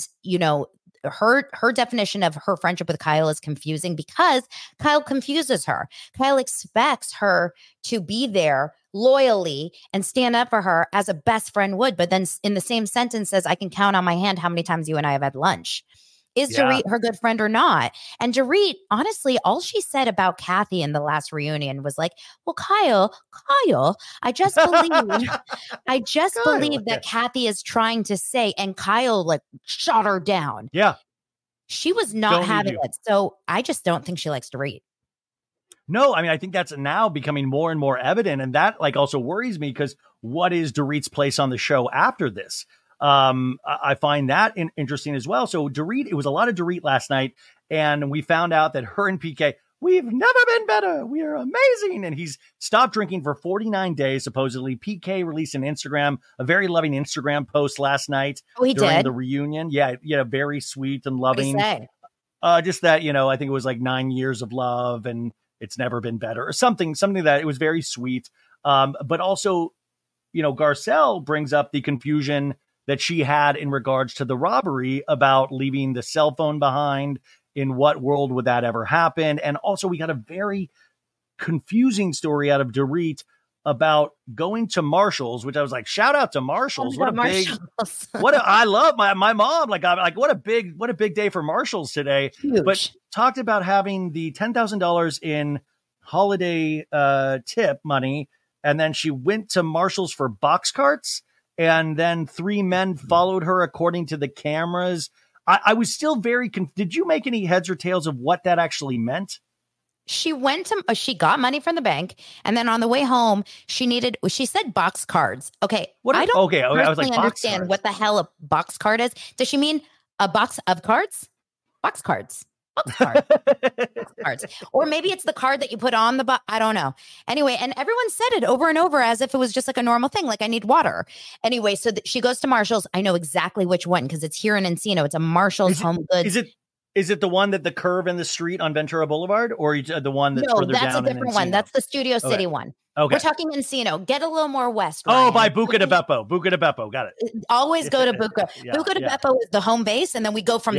her definition of her friendship with Kyle is confusing because Kyle confuses her. Kyle expects her to be there loyally and stand up for her as a best friend would, but then in the same sentence says, I can count on my hand how many times you and I have had lunch. Is Dorit her good friend or not? And Dorit, honestly, all she said about Kathy in the last reunion was like, well, Kyle, I just believe that Kathy is trying to say, and Kyle shot her down. Yeah. She was not having it. So I just don't think she likes Dorit. No, I mean, I think that's now becoming more and more evident. And that also worries me because what is Dorit's place on the show after this? I find that interesting as well. So Dorit, it was a lot of Dorit last night. And we found out that her and PK, we've never been better. We are amazing. And he's stopped drinking for 49 days, supposedly. PK released a very loving Instagram post last night. Oh, he during did? the reunion. Yeah, very sweet and loving. What did he say? Just that, I think it was like 9 years of love and it's never been better or something that it was very sweet. But also, Garcelle brings up the confusion that she had in regards to the robbery about leaving the cell phone behind. In what world would that ever happen? And also we got a very confusing story out of Dorit about going to Marshall's, which I was like, shout out to Marshall's. I love my mom. What a big day for Marshall's today. Huge. But talked about having the $10,000 in holiday tip money. And then she went to Marshall's for box carts. And then 3 men followed her according to the cameras. I was still very did you make any heads or tails of what that actually meant? She got money from the bank, and then on the way home, she said box cards. Okay. I was like, understand what the hell a box card is. Does she mean a box of cards? Box cards. Box cards. Or maybe it's the card that you put on the box. I don't know. Anyway, and everyone said it over and over as if it was just like a normal thing, like I need water. Anyway, so she goes to Marshall's. I know exactly which one because it's here in Encino. It's a Marshall's Home Goods. Is it the one that the curve in the street on Ventura Boulevard, or the one that's further down? No, that's a different one. That's the Studio City one. Okay. We're talking Encino. Get a little more west. Ryan. Oh, by Buca di Beppo. Buca di Beppo. Got it. Always go to Buca. Buca di Beppo is the home base, and then we go from there.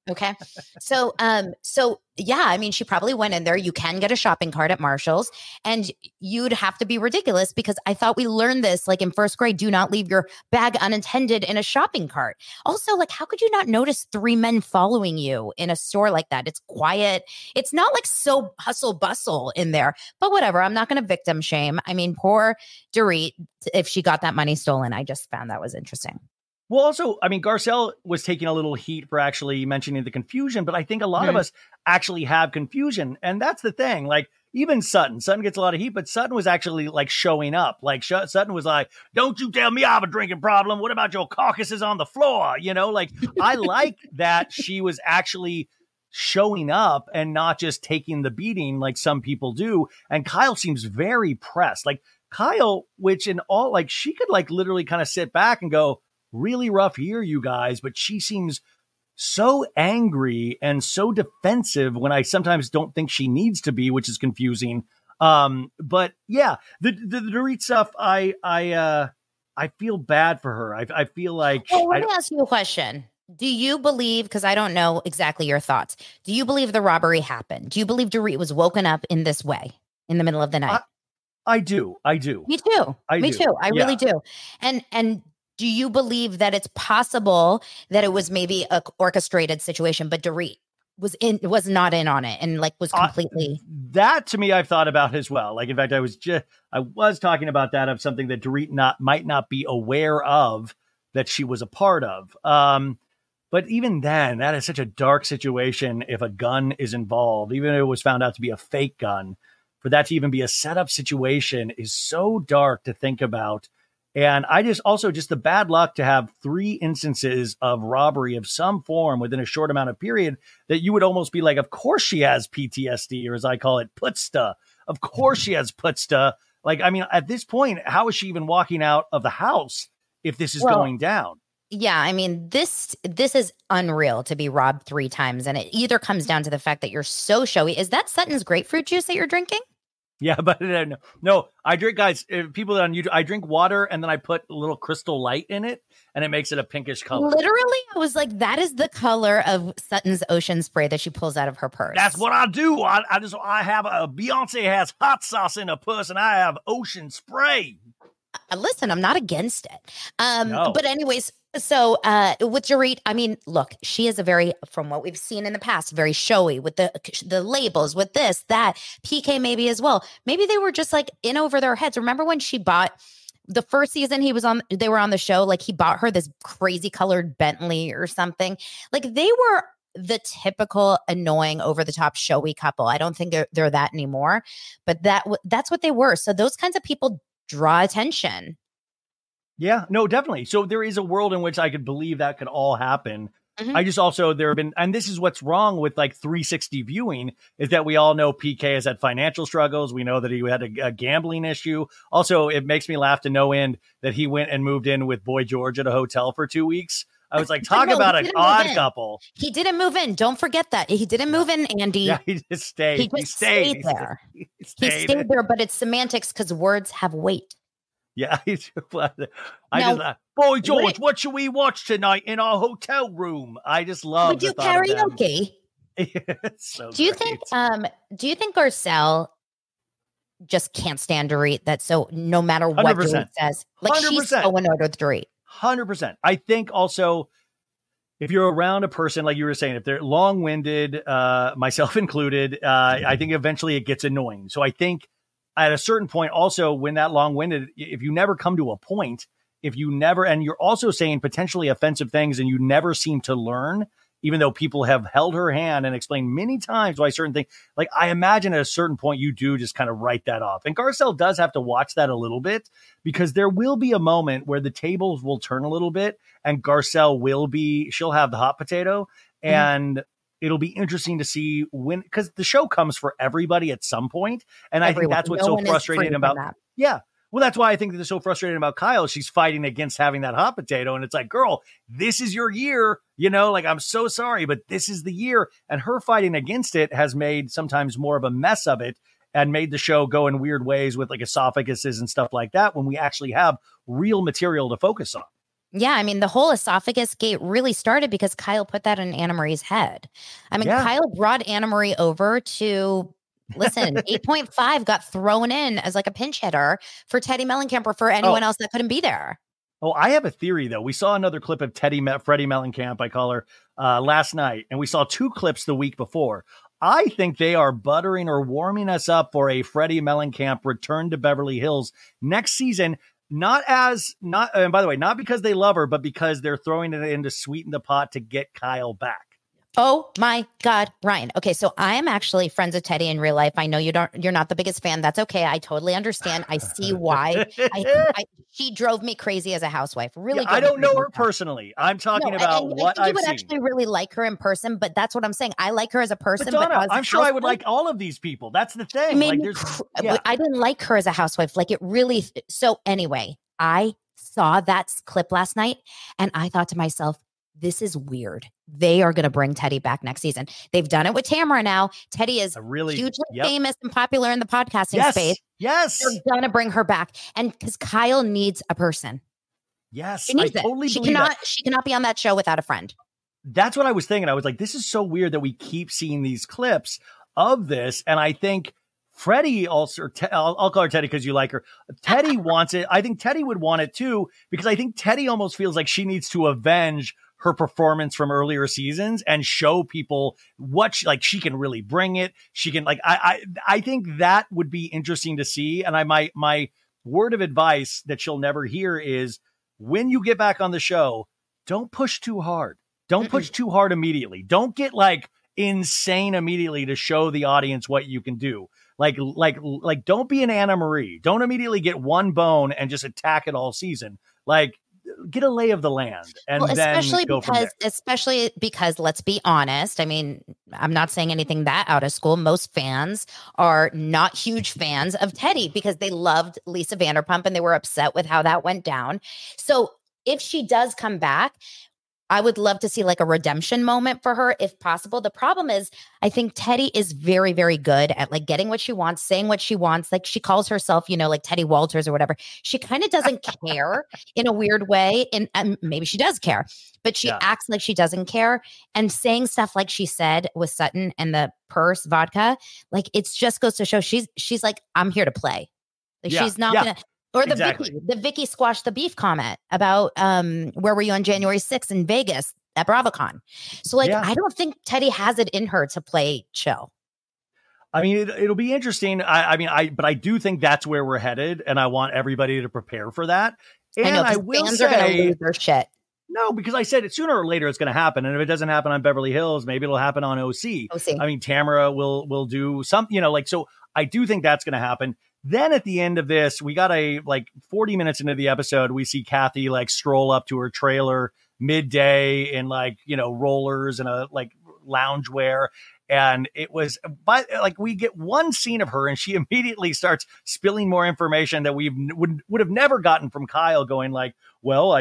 Okay. So, yeah, I mean, she probably went in there. You can get a shopping cart at Marshall's, and you'd have to be ridiculous because I thought we learned this like in first grade. Do not leave your bag unattended in a shopping cart. Also, like, how could you not notice 3 men following you in a store like that? It's quiet. It's not like so hustle bustle in there, but whatever. I'm not going to victim shame. I mean, poor Dorit, if she got that money stolen. I just found that was interesting. Well, also, I mean, Garcelle was taking a little heat for actually mentioning the confusion, but I think a lot of us actually have confusion. And that's the thing. Like, even Sutton gets a lot of heat, but Sutton was actually like showing up. Like Sutton was like, don't you tell me I have a drinking problem. What about your carcasses on the floor? You know, like I like that she was actually showing up and not just taking the beating like some people do. And Kyle seems very pressed. Like Kyle, which in all, like she could like literally kind of sit back and go, really rough year, you guys, but she seems so angry and so defensive when I sometimes don't think she needs to be, which is confusing. But yeah, the Dorit stuff, I feel bad for her. I feel like. Well, let me ask you a question. Do you believe, because I don't know exactly your thoughts, do you believe the robbery happened? Do you believe Dorit was woken up in this way in the middle of the night? I do. Me too. Me too. I really do. And do you believe that it's possible that it was maybe a orchestrated situation, but Dorit was not in on it and like was completely that to me I've thought about as well. Like in fact, I was talking about that of something that Dorit might not be aware of that she was a part of. But even then, that is such a dark situation if a gun is involved, even if it was found out to be a fake gun, for that to even be a setup situation is so dark to think about. And I just the bad luck to have 3 instances of robbery of some form within a short amount of period that you would almost be like, of course she has PTSD, or as I call it, putsta. Of course she has putsta. Like, I mean, at this point, how is she even walking out of the house if this is going down? Yeah, I mean, this is unreal to be robbed 3 times. And it either comes down to the fact that you're so showy. Is that Sutton's grapefruit juice that you're drinking? Yeah, but no, I drink, guys, people that on YouTube, I drink water and then I put a little Crystal Light in it and it makes it a pinkish color. Literally, I was like, that is the color of Sutton's ocean spray that she pulls out of her purse. That's what I do. I have Beyonce has hot sauce in her purse and I have ocean spray. Listen, I'm not against it. No. But anyways, so with Dorit, I mean, look, she is a very, from what we've seen in the past, very showy with the labels, with this, that, PK maybe as well. Maybe they were just like in over their heads. Remember when she bought the first season they were on the show, like he bought her this crazy colored Bentley or something. Like they were the typical annoying, over the top, showy couple. I don't think they're that anymore, but that's what they were. So those kinds of people draw attention. Yeah, no, definitely. So there is a world in which I could believe that could all happen. Mm-hmm. I just also, there have been, and this is what's wrong with like 360 viewing, is that we all know PK has had financial struggles. We know that he had a gambling issue. Also, it makes me laugh to no end that he went and moved in with Boy George at a hotel for 2 weeks. I was like, talk about an odd couple. He didn't move in. Don't forget that. He didn't move in, Andy. Yeah, he just stayed. He stayed there. He stayed there, but it's semantics because words have weight. Yeah. Boy George, what should we watch tonight in our hotel room? I just love the thought karaoke. So do you think Garcelle just can't stand Dorit? That so no matter what Dorit says, like 100%. She's so annoyed with Dorit. 100%. I think also, if you're around a person, like you were saying, if they're long-winded, myself included, I think eventually it gets annoying. So I think at a certain point also, when that long-winded, if you never come to a point, and you're also saying potentially offensive things and you never seem to learn, even though people have held her hand and explained many times why certain things, like I imagine at a certain point, you do just kind of write that off. And Garcelle does have to watch that a little bit, because there will be a moment where the tables will turn a little bit and Garcelle she'll have the hot potato, and it'll be interesting to see when, because the show comes for everybody at some point. And I think that's what's so frustrating about that. Yeah. Well, that's why I think it's so frustrating about Kyle. She's fighting against having that hot potato. And it's like, girl, this is your year. You know, like, I'm so sorry, but this is the year. And her fighting against it has made sometimes more of a mess of it and made the show go in weird ways with like esophaguses and stuff like that, when we actually have real material to focus on. Yeah, I mean, the whole esophagus gate really started because Kyle put that in Anna Marie's head. I mean, Kyle brought Anna Marie over to, listen, 8.5 got thrown in as like a pinch hitter for Teddi Mellencamp or for anyone else that couldn't be there. Oh, I have a theory, though. We saw another clip of Freddie Mellencamp, I call her, last night, and we saw 2 clips the week before. I think they are buttering or warming us up for a Freddie Mellencamp return to Beverly Hills next season. And by the way, not because they love her, but because they're throwing it in to sweeten the pot to get Kyle back. Oh my God, Ryan. Okay, so I am actually friends with Teddi in real life. I know you're not the biggest fan. That's okay. I totally understand. I see why. She drove me crazy as a housewife. Really, I don't know her personally. I'm talking about what I've seen. You would actually really like her in person, but that's what I'm saying. I like her as a person, but Donna, I'm sure I would like all of these people. That's the thing. I didn't like her as a housewife. Like it really. So anyway, I saw that clip last night, and I thought to myself, this is weird. They are going to bring Teddi back next season. They've done it with Tamara now. Teddi is hugely famous and popular in the podcasting space. Yes. They're going to bring her back. And because Kyle needs a person. Yes. I totally believe that. She cannot be on that show without a friend. That's what I was thinking. I was like, this is so weird that we keep seeing these clips of this. And I think Freddie also, I'll call her Teddi because you like her. Teddi wants it. I think Teddi would want it too, because I think Teddi almost feels like she needs to avenge her performance from earlier seasons and show people what she can really bring it. She can I think that would be interesting to see. And my word of advice that she'll never hear is, when you get back on the show, don't push too hard. Don't push too hard immediately. Don't get like insane immediately to show the audience what you can do. Like don't be an Anna Marie. Don't immediately get one bone and just attack it all season. Like, get a lay of the land, and especially because let's be honest. I mean, I'm not saying anything that out of school. Most fans are not huge fans of Teddi because they loved Lisa Vanderpump and they were upset with how that went down. So if she does come back, I would love to see like a redemption moment for her if possible. The problem is, I think Teddi is very, very good at like getting what she wants, saying what she wants. Like she calls herself, like Teddi Walters or whatever. She kind of doesn't care in a weird way. And maybe she does care, but she acts like she doesn't care. And saying stuff like she said with Sutton and the purse vodka, like it's just goes to show she's like, I'm here to play. Like she's not going to. Or the Vicky squash the beef comment about where were you on January 6th in Vegas at BravoCon. So I don't think Teddi has it in her to play chill. I mean, it'll be interesting. But I do think that's where we're headed, and I want everybody to prepare for that. And I will fans are going to lose their shit. No, because I said it sooner or later it's going to happen, and if it doesn't happen on Beverly Hills, maybe it'll happen on OC. I mean, Tamara will do something, so I do think that's going to happen. Then at the end of this, we got 40 minutes into the episode, we see Kathy stroll up to her trailer midday in rollers and a loungewear. And it was we get one scene of her and she immediately starts spilling more information that we would have never gotten from Kyle, going well,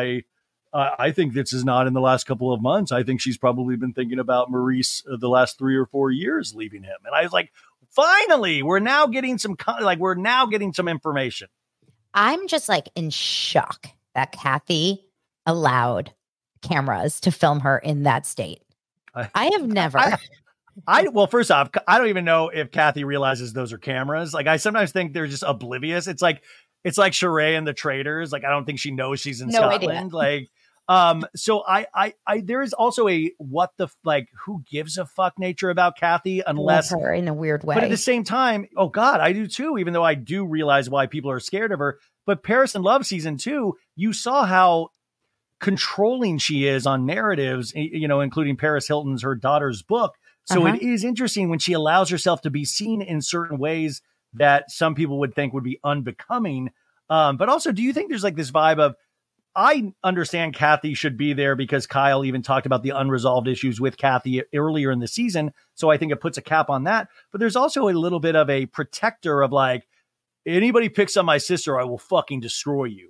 I think this is not in the last couple of months. I think she's probably been thinking about Maurice the last 3 or 4 years leaving him. And I was like, finally, we're now getting some information. I'm just in shock that Kathy allowed cameras to film her in that state. I have never. Well, first off, I don't even know if Kathy realizes those are cameras. I sometimes think they're just oblivious. It's like Sheree and the Traders. I don't think she knows she's in Scotland. Idea. So I there is also a who gives a fuck nature about Kathy, unless her in a weird way. But at the same time, oh God, I do too, even though I do realize why people are scared of her. But Paris in Love season 2, you saw how controlling she is on narratives, including Paris Hilton's, her daughter's book. So it is interesting when she allows herself to be seen in certain ways that some people would think would be unbecoming. But also, do you think there's this vibe of, I understand Kathy should be there because Kyle even talked about the unresolved issues with Kathy earlier in the season. So I think it puts a cap on that. But there's also a little bit of a protector of anybody picks on my sister, I will fucking destroy you.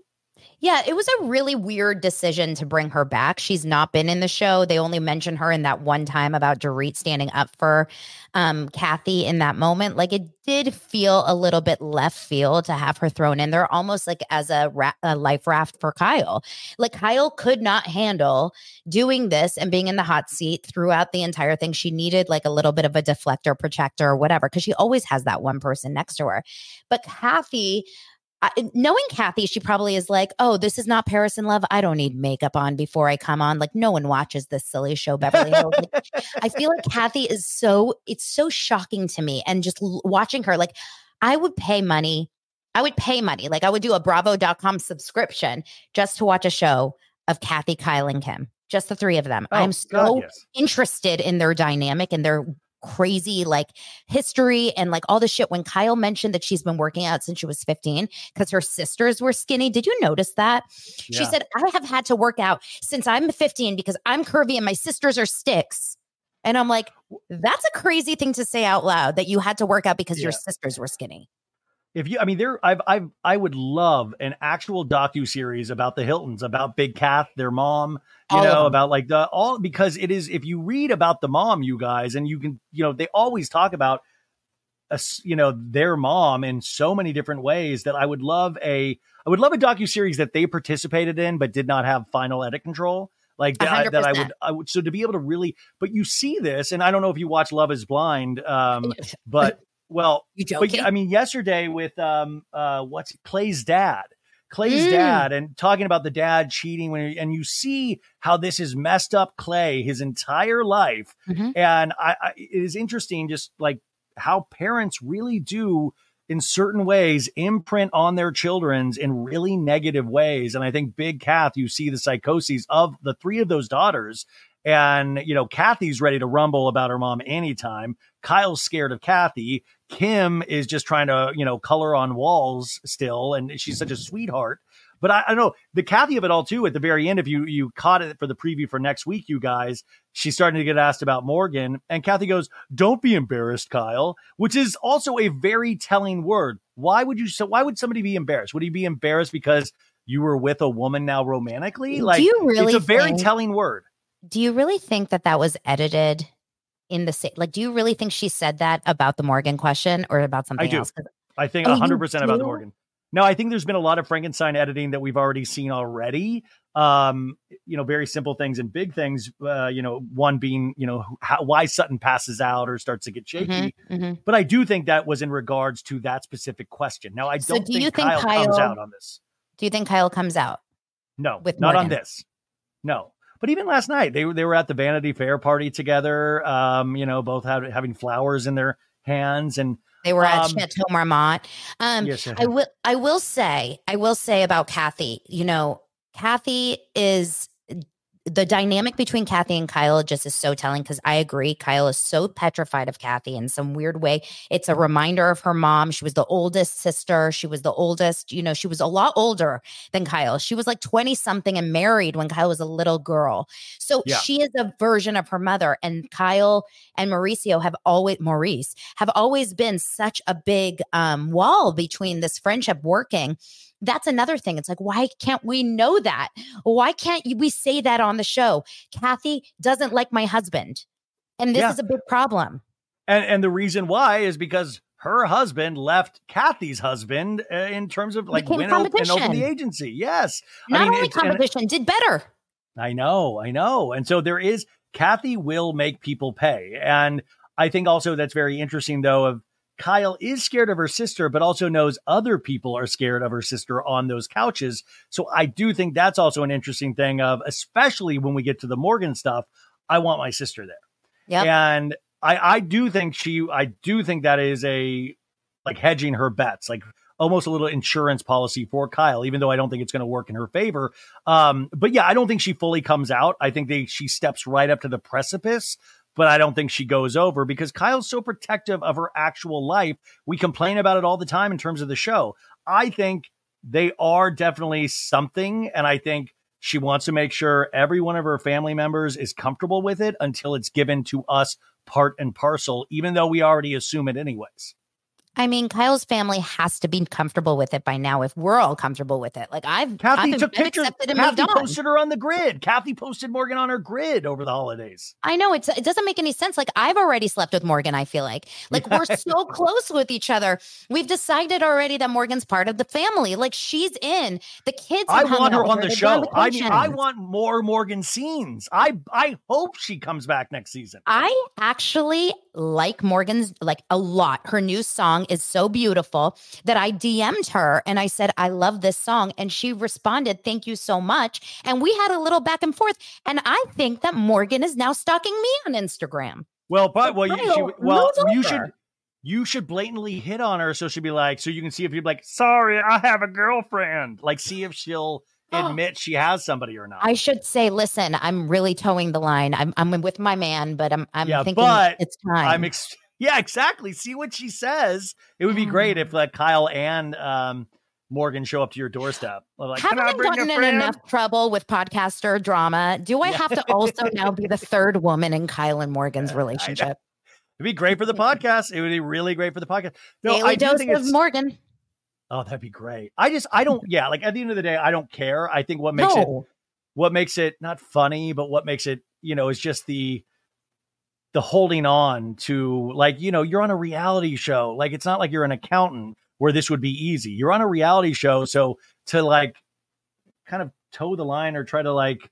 Yeah, it was a really weird decision to bring her back. She's not been in the show. They only mention her in that one time about Dorit standing up for Kathy in that moment. Like, it did feel a little bit left field to have her thrown in there, almost like as a life raft for Kyle. Like, Kyle could not handle doing this and being in the hot seat throughout the entire thing. She needed like a little bit of a deflector, protector, or whatever, because she always has that one person next to her. But Kathy, knowing Kathy, she probably is like, oh, this is not Paris in Love. I don't need makeup on before I come on. Like, no one watches this silly show, Beverly Hills. Like, I feel like Kathy is it's so shocking to me. And just watching her, like, I would pay money. Like, I would do a bravo.com subscription just to watch a show of Kathy, Kyle, and Kim. Just the three of them. I'm so interested in their dynamic and their crazy like history and like all the shit. When Kyle mentioned that she's been working out since she was 15 because her sisters were skinny. Did you notice that? Yeah. She said, I have had to work out since I'm 15 because I'm curvy and my sisters are sticks. And I'm like, that's a crazy thing to say out loud, that you had to work out because your sisters were skinny. I would love an actual docuseries about the Hiltons, about Big Kath, their mom, about like because it is, if you read about the mom, you guys, and you can, they always talk about, their mom in so many different ways that I would love a docuseries that they participated in, but did not have final edit control. Like that, I would, so to be able to really, but you see this, and I don't know if you watch Love is Blind, but well, you joking? But, I mean, yesterday with Clay's dad, and talking about the dad cheating and you see how this has messed up Clay his entire life. Mm-hmm. And it is interesting just like how parents really do in certain ways imprint on their children's in really negative ways. And I think Big Kath, you see the psychoses of the three of those daughters. And, Kathy's ready to rumble about her mom anytime. Kyle's scared of Kathy. Kim is just trying to, color on walls still. And she's such a sweetheart. But I don't know, the Kathy of it all, too, at the very end, if you caught it for the preview for next week, you guys, she's starting to get asked about Morgan. And Kathy goes, don't be embarrassed, Kyle, which is also a very telling word. Why would somebody be embarrassed? Would he be embarrassed because you were with a woman now romantically? Like, it's a very telling word. Do you really think that was edited in the like? Do you really think she said that about the Morgan question or about something else? I think 100% about the Morgan. No, I think there's been a lot of Frankenstein editing that we've already seen already. Very simple things and big things. One being, why Sutton passes out or starts to get shaky. Mm-hmm, mm-hmm. But I do think that was in regards to that specific question. Now, I don't think Kyle comes out on this. Do you think Kyle comes out? No, not on this. No. But even last night, they were at the Vanity Fair party together, both having flowers in their hands. And they were at Chateau Marmont. Yes, I will say about Kathy, Kathy is the dynamic between Kathy and Kyle just is so telling, because I agree. Kyle is so petrified of Kathy in some weird way. It's a reminder of her mom. She was the oldest sister. She was the oldest, she was a lot older than Kyle. She was like 20 something and married when Kyle was a little girl. So she is a version of her mother, and Kyle and Maurice have always been such a big wall between this friendship working. That's another thing. It's like, why can't we know that? Why can't we say that on the show? Kathy doesn't like my husband. And this is a big problem. And the reason why is because her husband left Kathy's husband in terms of like win and open the agency. Yes. Not only competition, did better. I know. And so Kathy will make people pay. And I think also that's very interesting, though, of Kyle is scared of her sister, but also knows other people are scared of her sister on those couches. So I do think that's also an interesting thing of, especially when we get to the Morgan stuff, I want my sister there. Yeah. And I do think that is a like hedging her bets, like almost a little insurance policy for Kyle, even though I don't think it's going to work in her favor. But yeah, I don't think she fully comes out. I think she steps right up to the precipice. But I don't think she goes over because Kyle's so protective of her actual life. We complain about it all the time in terms of the show. I think they are definitely something. And I think she wants to make sure every one of her family members is comfortable with it until it's given to us part and parcel, even though we already assume it anyways. I mean, Kyle's family has to be comfortable with it by now. If we're all comfortable with it, like Kathy took pictures. accepted and Kathy moved on. posted her on the grid. Kathy posted Morgan on her grid over the holidays. I know it doesn't make any sense. Like I've already slept with Morgan. I feel like we're so close with each other. We've decided already that Morgan's part of the family. Like she's in. The kids. I want her on the show. I mean, I want more Morgan scenes. I hope she comes back next season. I actually like Morgan's like a lot. Her new song is so beautiful that I DM'd her and I said, I love this song. And she responded, thank you so much. And we had a little back and forth. And I think that Morgan is now stalking me on Instagram. Well, you should blatantly hit on her. So she'll be like, so you can see if you're like, sorry, I have a girlfriend. Like, see if she'll admit she has somebody or not. I should say, listen, I'm really towing the line. I'm with my man, but I'm thinking it's time. Yeah, exactly. See what she says. It would be great if like Kyle and Morgan show up to your doorstep. Like, haven't I gotten in enough trouble with podcaster drama? Do I have to also now be the third woman in Kyle and Morgan's relationship? It'd be great for the podcast. It would be really great for the podcast. No, Daily dose of Morgan. Oh, that'd be great. Like at the end of the day, I don't care. I think what makes it not funny, but what makes it, is just the holding on to, like, you're on a reality show. Like, it's not like you're an accountant where this would be easy. You're on a reality show. So to like kind of toe the line or try to like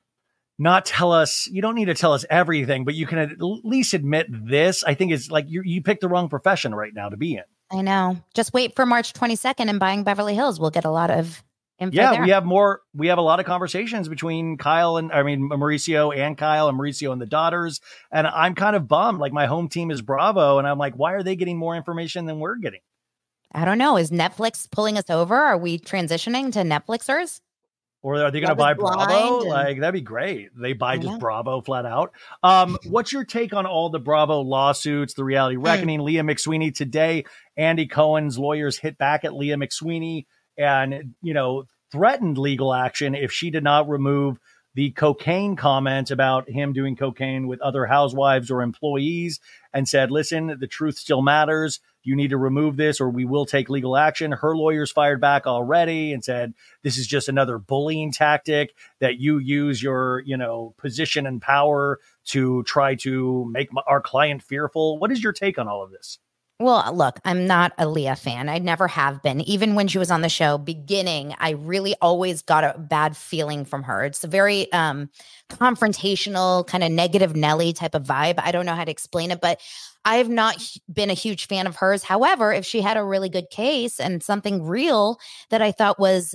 not tell us, you don't need to tell us everything, but you can at least admit this. I think is like you picked the wrong profession right now to be in. I know. Just wait for March 22nd and Buying Beverly Hills. We'll get a lot of info there. We have a lot of conversations between Mauricio and Kyle and Mauricio and the daughters. And I'm kind of bummed. Like my home team is Bravo. And I'm like, why are they getting more information than we're getting? I don't know. Is Netflix pulling us over? Are we transitioning to Netflixers? Or are they going to buy Bravo? Like, that'd be great. They buy just Bravo flat out. What's your take on all the Bravo lawsuits, the reality reckoning, Leah McSweeney today? Andy Cohen's lawyers hit back at Leah McSweeney and, threatened legal action if she did not remove the cocaine comment about him doing cocaine with other housewives or employees and said, listen, the truth still matters. You need to remove this or we will take legal action. Her lawyers fired back already and said, this is just another bullying tactic that you use your, position and power to try to make our client fearful. What is your take on all of this? Well, look, I'm not a Leah fan. I never have been. Even when she was on the show beginning, I really always got a bad feeling from her. It's a very confrontational, kind of negative Nelly type of vibe. I don't know how to explain it, but I have not been a huge fan of hers. However, if she had a really good case and something real that I thought was,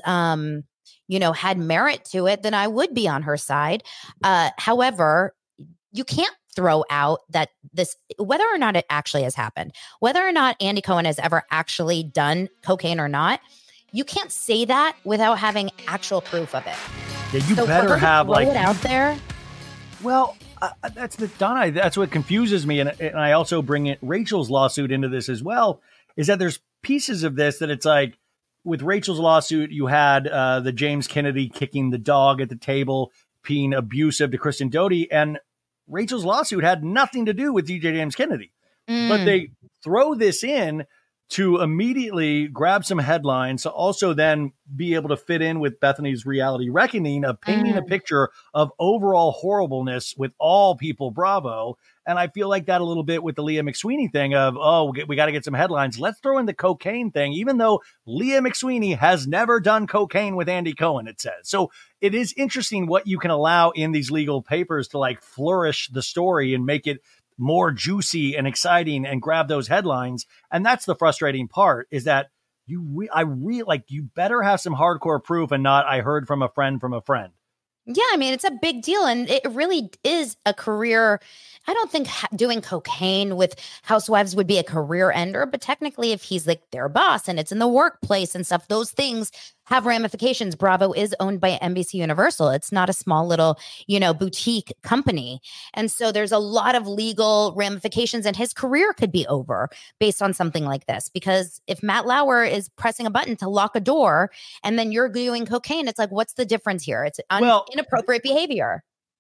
had merit to it, then I would be on her side. However, you can't throw out that this, whether or not it actually has happened, whether or not Andy Cohen has ever actually done cocaine or not, you can't say that without having actual proof of it. Yeah, you better have throw it out there. Well, Donna, that's what confuses me. And I also bring in Rachel's lawsuit into this as well, is that there's pieces of this that it's like with Rachel's lawsuit, you had the James Kennedy kicking the dog at the table, being abusive to Kristen Doute, and Rachel's lawsuit had nothing to do with DJ James Kennedy, but they throw this in to immediately grab some headlines to also then be able to fit in with Bethany's reality reckoning of painting a picture of overall horribleness with all people Bravo. And I feel like that a little bit with the Leah McSweeney thing of, we got to get some headlines. Let's throw in the cocaine thing, even though Leah McSweeney has never done cocaine with Andy Cohen, it says. So it is interesting what you can allow in these legal papers to like flourish the story and make it more juicy and exciting and grab those headlines. And that's the frustrating part is that you better have some hardcore proof and not, I heard from a friend from a friend. Yeah, I mean, it's a big deal. And it really is a career. I don't think doing cocaine with housewives would be a career ender, but technically if he's like their boss and it's in the workplace and stuff, those things have ramifications. Bravo is owned by NBC Universal. It's not a small little, boutique company. And so there's a lot of legal ramifications and his career could be over based on something like this. Because if Matt Lauer is pressing a button to lock a door and then you're doing cocaine, it's like, what's the difference here? It's inappropriate behavior.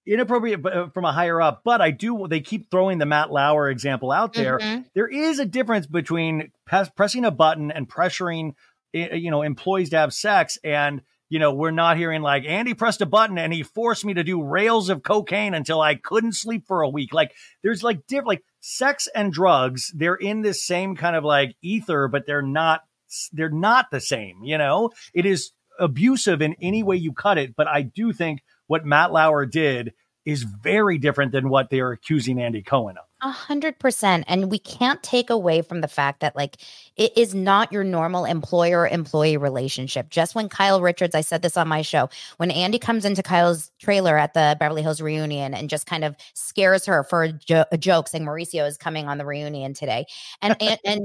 inappropriate from a higher up, but they keep throwing the Matt Lauer example out there. Mm-hmm. There is a difference between pressing a button and pressuring, employees to have sex. And, we're not hearing like Andy pressed a button and he forced me to do rails of cocaine until I couldn't sleep for a week. Like there's like different, like sex and drugs. They're in this same kind of like ether, but they're not the same. It is abusive in any way you cut it. But I do think what Matt Lauer did is very different than what they're accusing Andy Cohen of. 100%. And we can't take away from the fact that like it is not your normal employer-employee relationship. Just when Kyle Richards, I said this on my show, when Andy comes into Kyle's trailer at the Beverly Hills reunion and just kind of scares her for a joke saying Mauricio is coming on the reunion today. And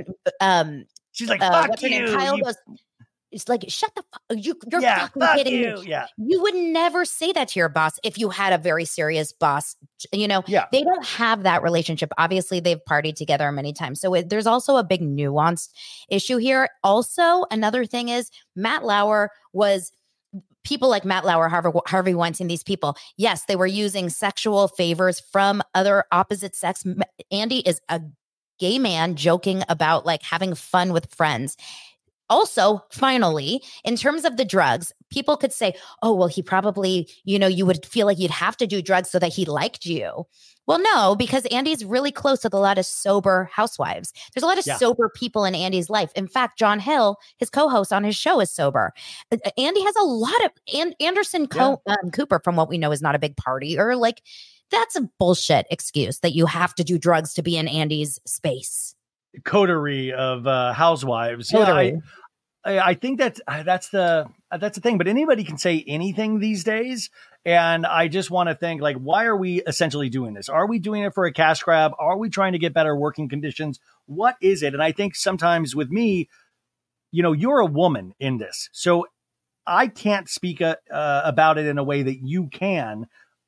she's like, fuck you. Kyle goes, it's like, shut the fuck. You're fucking kidding me. Yeah. You would never say that to your boss if you had a very serious boss. They don't have that relationship. Obviously, they've partied together many times. So there's also a big nuanced issue here. Also, another thing is Matt Lauer was people like Matt Lauer, Harvey Weinstein, these people. Yes, they were using sexual favors from other opposite sex. Andy is a gay man joking about like having fun with friends. Also, finally, in terms of the drugs, people could say, oh, well, he probably, you would feel like you'd have to do drugs so that he liked you. Well, no, because Andy's really close with a lot of sober housewives. There's a lot of sober people in Andy's life. In fact, John Hill, his co-host on his show, is sober. Andy has a lot of Anderson Cooper, from what we know, is not a big partier. Like, that's a bullshit excuse that you have to do drugs to be in Andy's space. Coterie of housewives. Coterie. Yeah, I think that's the thing. But anybody can say anything these days, and I just want to think like, why are we essentially doing this? Are we doing it for a cash grab? Are we trying to get better working conditions? What is it? And I think sometimes with me, you're a woman in this, so I can't speak about it in a way that you can.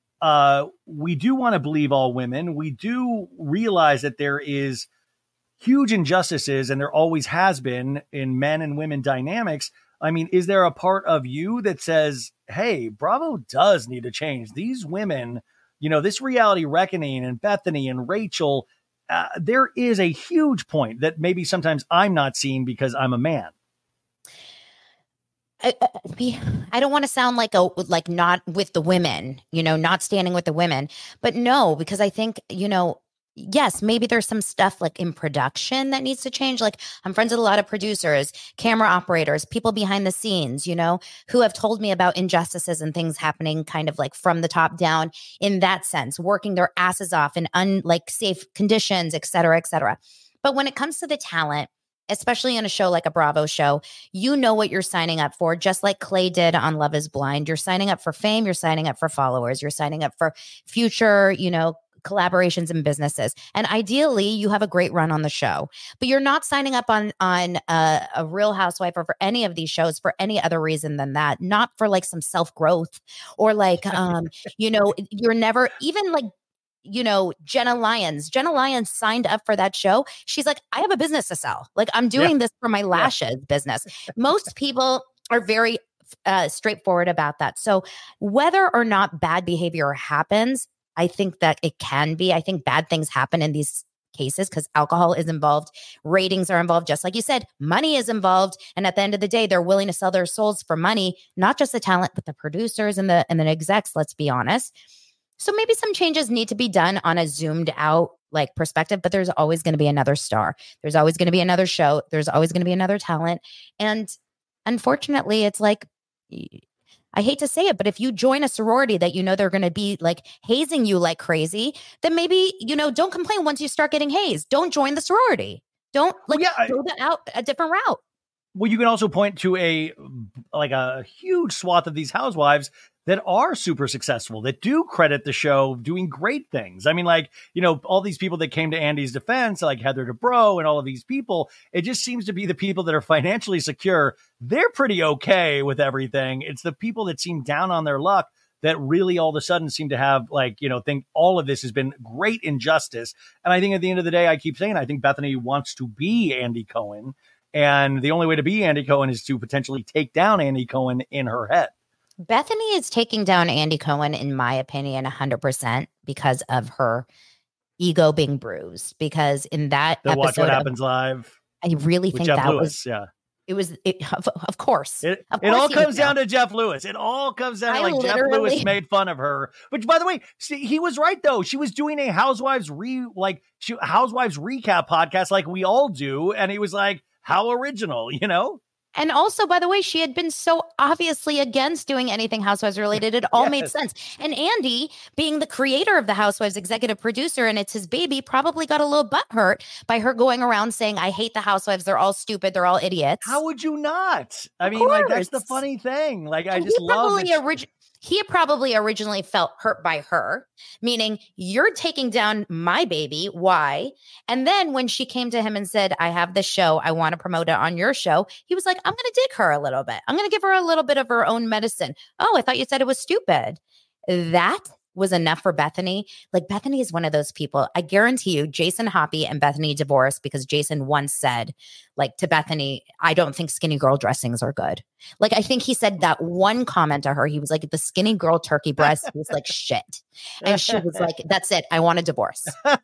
We do want to believe all women. We do realize that there is huge injustices, and there always has been in men and women dynamics. I mean, is there a part of you that says, hey, Bravo does need to change? These women, this reality reckoning, and Bethany and Rachel, there is a huge point that maybe sometimes I'm not seeing because I'm a man. I don't want to sound like not with the women, not standing with the women, but no, because I think, yes, maybe there's some stuff like in production that needs to change. Like I'm friends with a lot of producers, camera operators, people behind the scenes, who have told me about injustices and things happening kind of like from the top down in that sense, working their asses off in safe conditions, et cetera, et cetera. But when it comes to the talent, especially on a show like a Bravo show, you know what you're signing up for, just like Clay did on Love is Blind. You're signing up for fame. You're signing up for followers. You're signing up for future, collaborations and businesses. And ideally, you have a great run on the show. But you're not signing up on a Real Housewife or for any of these shows for any other reason than that. Not for like some self-growth or like, you're never even like, Jenna Lyons. Jenna Lyons signed up for that show. She's like, I have a business to sell. Like, I'm doing this for my lashes business. Most people are very straightforward about that. So whether or not bad behavior happens, I think that it can be. I think bad things happen in these cases because alcohol is involved. Ratings are involved. Just like you said, money is involved. And at the end of the day, they're willing to sell their souls for money, not just the talent, but the producers and the execs, let's be honest. So maybe some changes need to be done on a zoomed out like perspective, but there's always going to be another star. There's always going to be another show. There's always going to be another talent. And unfortunately, it's like, I hate to say it, but if you join a sorority that they're going to be like hazing you like crazy, then maybe, don't complain once you start getting hazed. Don't join the sorority. Don't go out a different route. Well, you can also point to a huge swath of these housewives that are super successful, that do credit the show doing great things. I mean, all these people that came to Andy's defense, like Heather Dubrow and all of these people, it just seems to be the people that are financially secure. They're pretty okay with everything. It's the people that seem down on their luck that really all of a sudden seem to have think all of this has been great injustice. And I think at the end of the day, I keep saying, I think Bethany wants to be Andy Cohen. And the only way to be Andy Cohen is to potentially take down Andy Cohen in her head. Bethany is taking down Andy Cohen, in my opinion, 100% because of her ego being bruised. Because in that episode, Watch What Happens Live, I really think that Lewis, of course. It all comes down to Jeff Lewis. It all comes down to Jeff Lewis made fun of her. Which, by the way, he was right though. She was doing a Housewives recap podcast like we all do, and he was like, "How original," you know. And also, by the way, she had been so obviously against doing anything Housewives related. It all made sense. And Andy, being the creator of the Housewives, executive producer, and it's his baby, probably got a little butthurt by her going around saying, I hate the Housewives. They're all stupid. They're all idiots. How would you not? I mean, like, that's the funny thing. Like, I just love it. He probably originally felt hurt by her, meaning you're taking down my baby. Why? And then when she came to him and said, I have this show, I want to promote it on your show, he was like, I'm going to dig her a little bit. I'm going to give her a little bit of her own medicine. Oh, I thought you said it was stupid. That was enough for Bethany. Like, Bethany is one of those people. I guarantee you, Jason Hoppy and Bethany divorced because Jason once said, like, to Bethany, I don't think skinny girl dressings are good. Like, I think he said that one comment to her. He was like, the skinny girl turkey breast was like shit. And she was like, that's it. I want a divorce.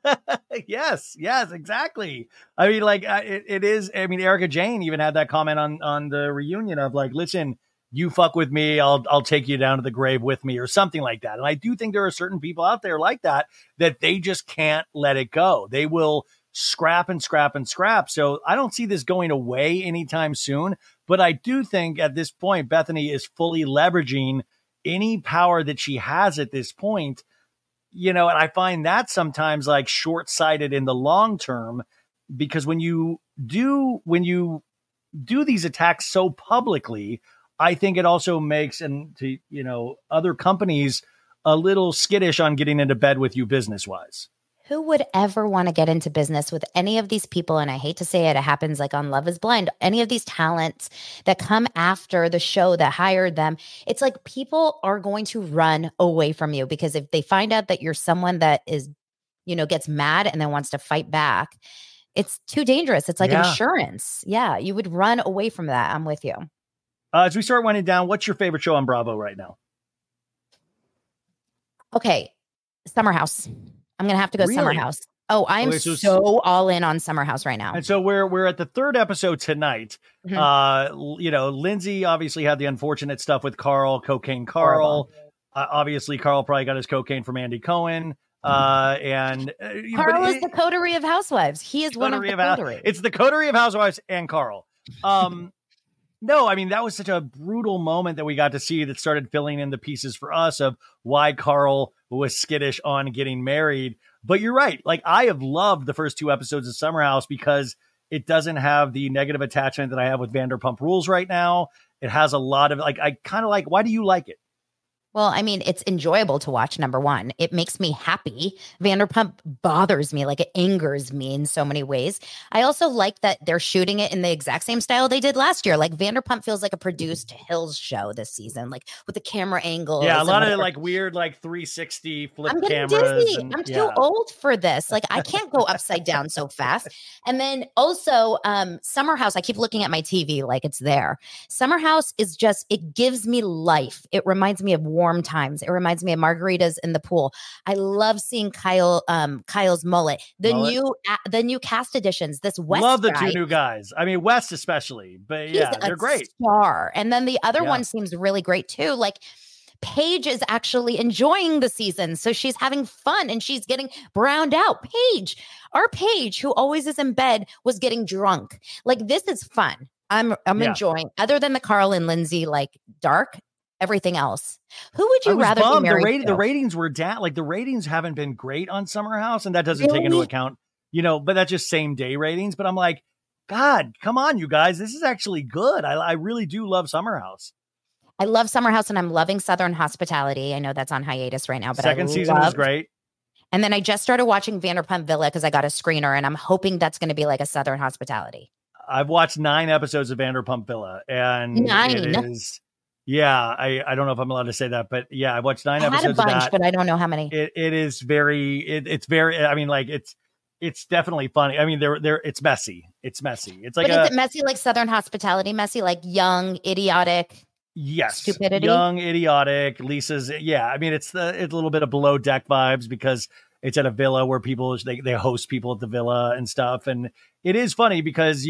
Yes, exactly. I mean, like, it is. I mean, Erica Jane even had that comment on the reunion of like, listen, you fuck with me, I'll take you down to the grave with me, or something like that. And I do think there are certain people out there like that they just can't let it go. They will scrap and scrap and scrap. So I don't see this going away anytime soon. But I do think at this point, Bethany is fully leveraging any power that she has at this point. You know, and I find that sometimes like short-sighted in the long term, because when you do these attacks so publicly, I think it also makes, and to, you know, other companies a little skittish on getting into bed with you business-wise. Who would ever want to get into business with any of these people? And I hate to say it, it happens like on Love is Blind. Any of these talents that come after the show that hired them, it's like people are going to run away from you, because if they find out that you're someone that is, you know, gets mad and then wants to fight back, it's too dangerous. It's like insurance. Yeah, you would run away from that. I'm with you. As we start winding down, what's your favorite show on Bravo right now? Okay, Summer House. I'm going to have to go Summer House. Oh, I'm so all in on Summer House right now. And so we're at the third episode tonight. Mm-hmm. You know, Lindsay obviously had the unfortunate stuff with Carl, Cocaine Carl. Obviously, Carl probably got his cocaine from Andy Cohen. And Carl is the coterie of housewives. He is one of the coterie. It's the coterie of housewives and Carl. No, I mean, that was such a brutal moment that we got to see that started filling in the pieces for us of why Carl was skittish on getting married. But you're right. Like, I have loved the first two episodes of Summer House because it doesn't have the negative attachment that I have with Vanderpump Rules right now. It has a lot of, like, I kind of like, why do you like it? Well, I mean, it's enjoyable to watch, number one. It makes me happy. Vanderpump bothers me, like it angers me in so many ways. I also like that they're shooting it in the exact same style they did last year. Like, Vanderpump feels like a produced Hills show this season, like with the camera angles. Yeah, a lot of like weird, like 360 flip I'm getting cameras. Dizzy. I'm too old for this. Like, I can't go upside down so fast. And then also Summer House, I keep looking at my TV like it's there. Summer House is just, it gives me life. It reminds me of warm times. It reminds me of margaritas in the pool. I love seeing Kyle's mullet. The new cast additions. This West love the guy, two new guys. I mean, West especially, but they're great. Star. And then the other one seems really great too. Like, Paige is actually enjoying the season, so she's having fun and she's getting browned out. Paige, our Paige, who always is in bed, was getting drunk. Like, this is fun. I'm enjoying. Other than the Carl and Lindsay, like, dark. Everything else. Who would you rather be married to? The ratings were down. Like, the ratings haven't been great on Summer House, and that doesn't take into account, you know, but that's just same day ratings. But I'm like, God, come on, you guys. This is actually good. I really do love Summer House. I love Summer House, and I'm loving Southern Hospitality. I know that's on hiatus right now, but second season was great. And then I just started watching Vanderpump Villa because I got a screener, and I'm hoping that's going to be like a Southern Hospitality. I've watched 9 episodes of Vanderpump Villa, and 9. It is. Yeah, I don't know if I'm allowed to say that, but yeah, I watched 9 episodes of that. I had a bunch, but I don't know how many. It is very, it's very, I mean, like, it's definitely funny. I mean, it's messy. It's messy. It's like, but is it messy like Southern Hospitality messy, like young, idiotic? Yes. stupidity. Young, idiotic. Lisa's. Yeah. I mean, it's a little bit of below deck vibes because it's at a villa where people, they host people at the villa and stuff. And it is funny because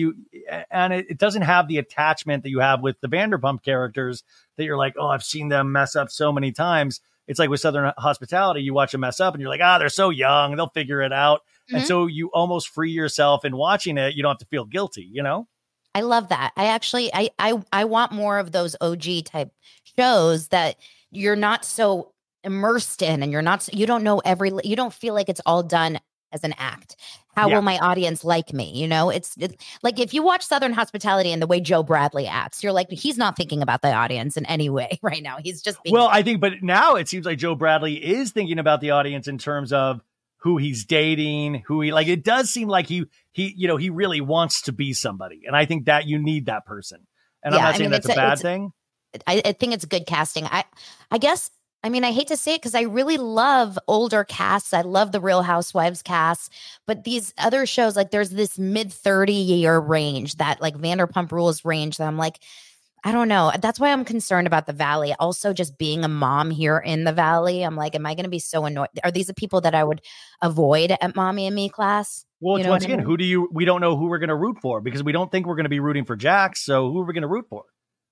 it doesn't have the attachment that you have with the Vanderpump characters that you're like, oh, I've seen them mess up so many times. It's like with Southern Hospitality, you watch them mess up and you're like, they're so young, they'll figure it out. Mm-hmm. And so you almost free yourself in watching it. You don't have to feel guilty, you know? I love that. I actually, I want more of those OG type shows that you're not so immersed in, and you don't know you don't feel like it's all done as an act. How will my audience like me? You know, it's like if you watch Southern Hospitality and the way Joe Bradley acts, you're like, he's not thinking about the audience in any way right now. He's just being I think, but now it seems like Joe Bradley is thinking about the audience in terms of who he's dating, it does seem like he really wants to be somebody. And I think that you need that person. And I'm not saying that's a bad thing. I think it's good casting. I guess, I mean, I hate to say it because I really love older casts. I love the Real Housewives cast, but these other shows, like there's this mid 30-year range, that like Vanderpump Rules range, that I'm like, I don't know. That's why I'm concerned about the Valley. Also, just being a mom here in the Valley, I'm like, am I going to be so annoyed? Are these the people that I would avoid at Mommy and Me class? Well, once again, we don't know who we're going to root for because we don't think we're going to be rooting for Jax. So who are we going to root for?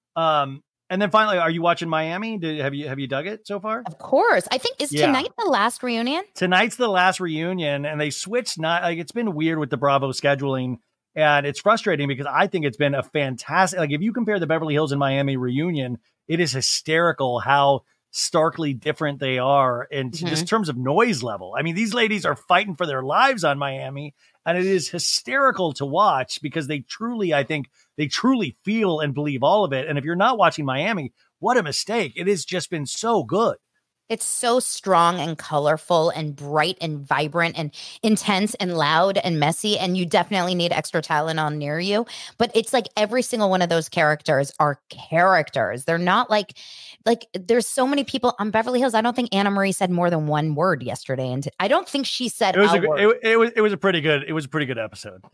And then finally, are you watching Miami? Have you dug it so far? Of course. I think tonight the last reunion? Tonight's the last reunion, and they switched. It's been weird with the Bravo scheduling. And it's frustrating because I think it's been a fantastic, if you compare the Beverly Hills and Miami reunion, it is hysterical how starkly different they are in just terms of noise level. I mean, these ladies are fighting for their lives on Miami, and it is hysterical to watch because I think they truly feel and believe all of it. And if you're not watching Miami, what a mistake. It has just been so good. It's so strong and colorful and bright and vibrant and intense and loud and messy. And you definitely need extra Tylenol near you. But it's like every single one of those characters are characters. They're not like there's so many people on Beverly Hills. I don't think Anna Marie said more than one word yesterday. And I don't think she said it was a pretty good episode.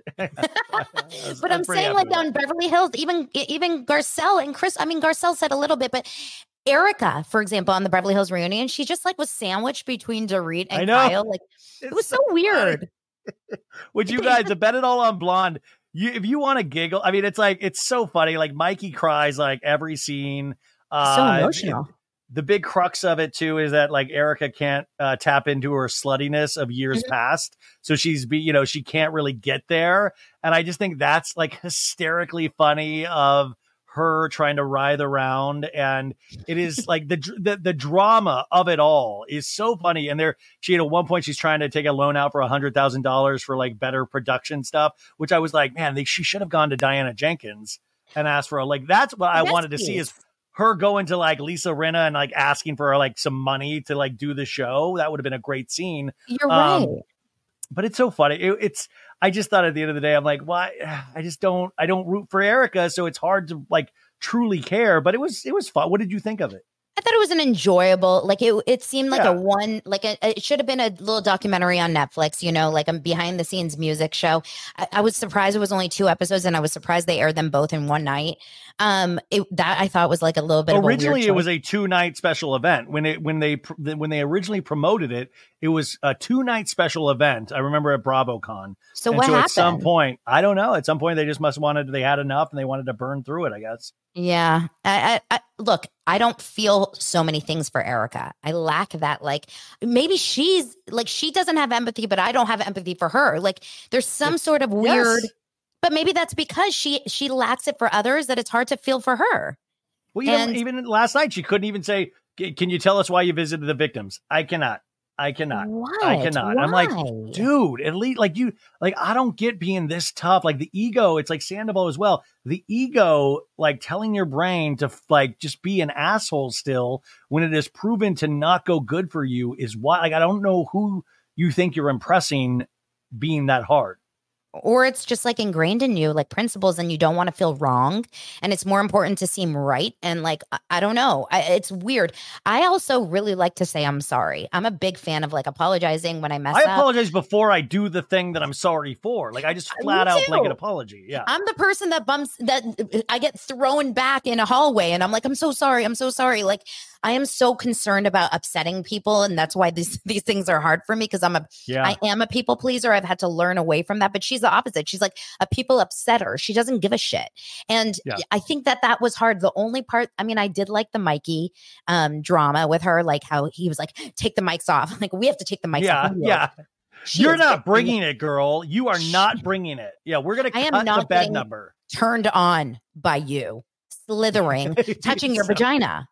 But I'm saying like on Beverly Hills, even Garcelle and Chris, I mean, Garcelle said a little bit, but Erica, for example, on the Beverly Hills reunion, she just like was sandwiched between Dorit and Kyle. Like it was so weird. Would you guys, to bet it all on Blonde, if you want to giggle, I mean, it's so funny. Like Mikey cries like every scene. So emotional. The big crux of it too is that like Erica can't tap into her sluttiness of years past, so she can't really get there. And I just think that's like hysterically funny of her trying to writhe around, and it is like the drama of it all is so funny. And she at one point she's trying to take a loan out for $100,000 for like better production stuff, which I was like, man, she should have gone to Diana Jenkins and asked for that's what I wanted to see is her going to like Lisa Rinna and like asking for like some money to like do the show. That would have been a great scene. You're right. But it's so funny. I just thought at the end of the day, I'm like, why? I don't root for Erica. So it's hard to like truly care, but it was fun. What did you think of it? I thought it was an enjoyable, like it seemed like it should have been a little documentary on Netflix, like a behind the scenes music show. I was surprised it was only 2 episodes, and I was surprised they aired them both in one night. That I thought was like a little bit originally of a weird it was a 2-night special event. When they originally promoted it, it was a 2-night special event. I remember at BravoCon. So what happened? At some point, I don't know. At some point, they just they had enough and they wanted to burn through it, I guess. Yeah. I look, I don't feel so many things for Erica. I lack that. Like maybe she's like, she doesn't have empathy, but I don't have empathy for her. Like there's some sort of weird, but maybe that's because she lacks it for others, that it's hard to feel for her. Well, even last night, she couldn't even say, can you tell us why you visited the victims? I cannot. What? I cannot. Why? I'm like, dude, at least I don't get being this tough. Like the ego, it's like Sandoval as well. The ego, like telling your brain to like just be an asshole still when it is proven to not go good for you is why. Like I don't know who you think you're impressing being that hard. or it's just like ingrained in you, like principles, and you don't want to feel wrong. And it's more important to seem right. And like, I don't know. It's weird. I also really like to say I'm sorry. I'm a big fan of like apologizing when I mess up. I apologize before I do the thing that I'm sorry for. Like I just flat out blanket apology. Yeah. I'm the person that I get thrown back in a hallway and I'm like, I'm so sorry. I'm so sorry. Like I am so concerned about upsetting people. And that's why these things are hard for me, because I am a people pleaser. I've had to learn away from that, but she's the opposite. She's like a people upsetter. She doesn't give a shit. And I think that was hard. The only part, I mean, I did like the Mikey drama with her, like how he was like, take the mics off. Like we have to take the mics off. Yeah. You're not bringing it, girl. You are not bringing it. Yeah. We're going to cut the bed number. Turned on by you slithering, touching your vagina.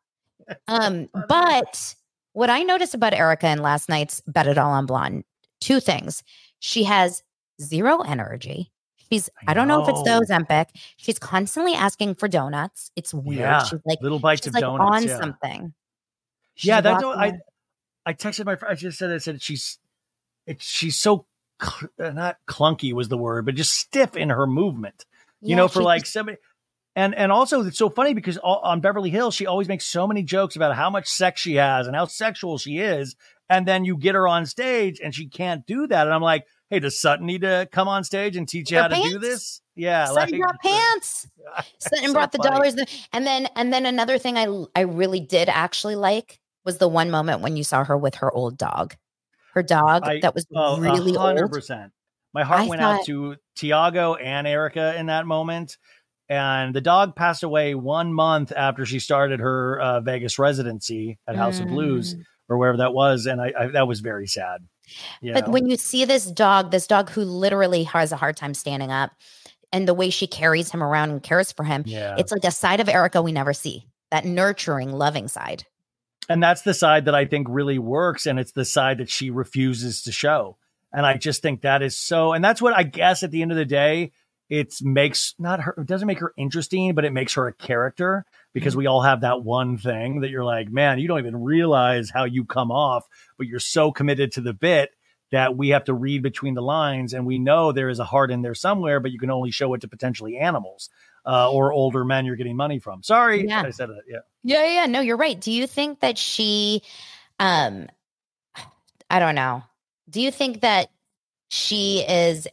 But what I noticed about Erika in last night's Bet It All on Blonde, two things. She has zero energy. I don't know if it's the Ozempic. She's constantly asking for donuts. It's weird. Yeah, she's like little bites of like donuts. On something. She's that's what I texted my friend. I said she's so not clunky was the word, but just stiff in her movement. You know, for like somebody. And also it's so funny because on Beverly Hills, she always makes so many jokes about how much sex she has and how sexual she is. And then you get her on stage and she can't do that. And I'm like, hey, does Sutton need to come on stage and teach you how to do this? Yeah. Sutton brought pants. Sutton brought the dollars. And then another thing I really did actually like was the one moment when you saw her with her old dog. Her dog that was really 100%. Old. My heart went out to Tiago and Erika in that moment. And the dog passed away 1 month after she started her Vegas residency at House of Blues or wherever that was. And I that was very sad. But when you see this dog who literally has a hard time standing up, and the way she carries him around and cares for him, it's like a side of Erika we never see, that nurturing, loving side. And that's the side that I think really works. And it's the side that she refuses to show. And I just think that is so, and that's what I guess at the end of the day, it doesn't make her interesting, but it makes her a character, because we all have that one thing that you're like, man, you don't even realize how you come off, but you're so committed to the bit that we have to read between the lines. And we know there is a heart in there somewhere, but you can only show it to potentially animals or older men you're getting money from. Sorry. I said that. Yeah. No, you're right. Do you think that she, I don't know. Do you think that she is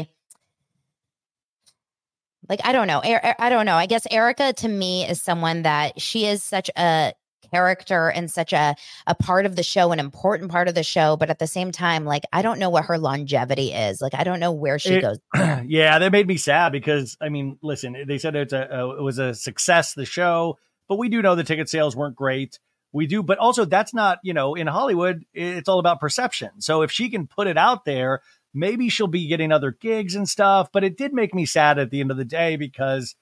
I don't know. I don't know. I guess Erika to me is someone that she is such a character and such a part of the show, an important part of the show. But at the same time, like, I don't know what her longevity is. Like, I don't know where she goes. Yeah, that made me sad because, I mean, listen, they said it was a success, the show, but we do know the ticket sales weren't great. We do. But also that's not, in Hollywood, it's all about perception. So if she can put it out there, maybe she'll be getting other gigs and stuff, but it did make me sad at the end of the day because,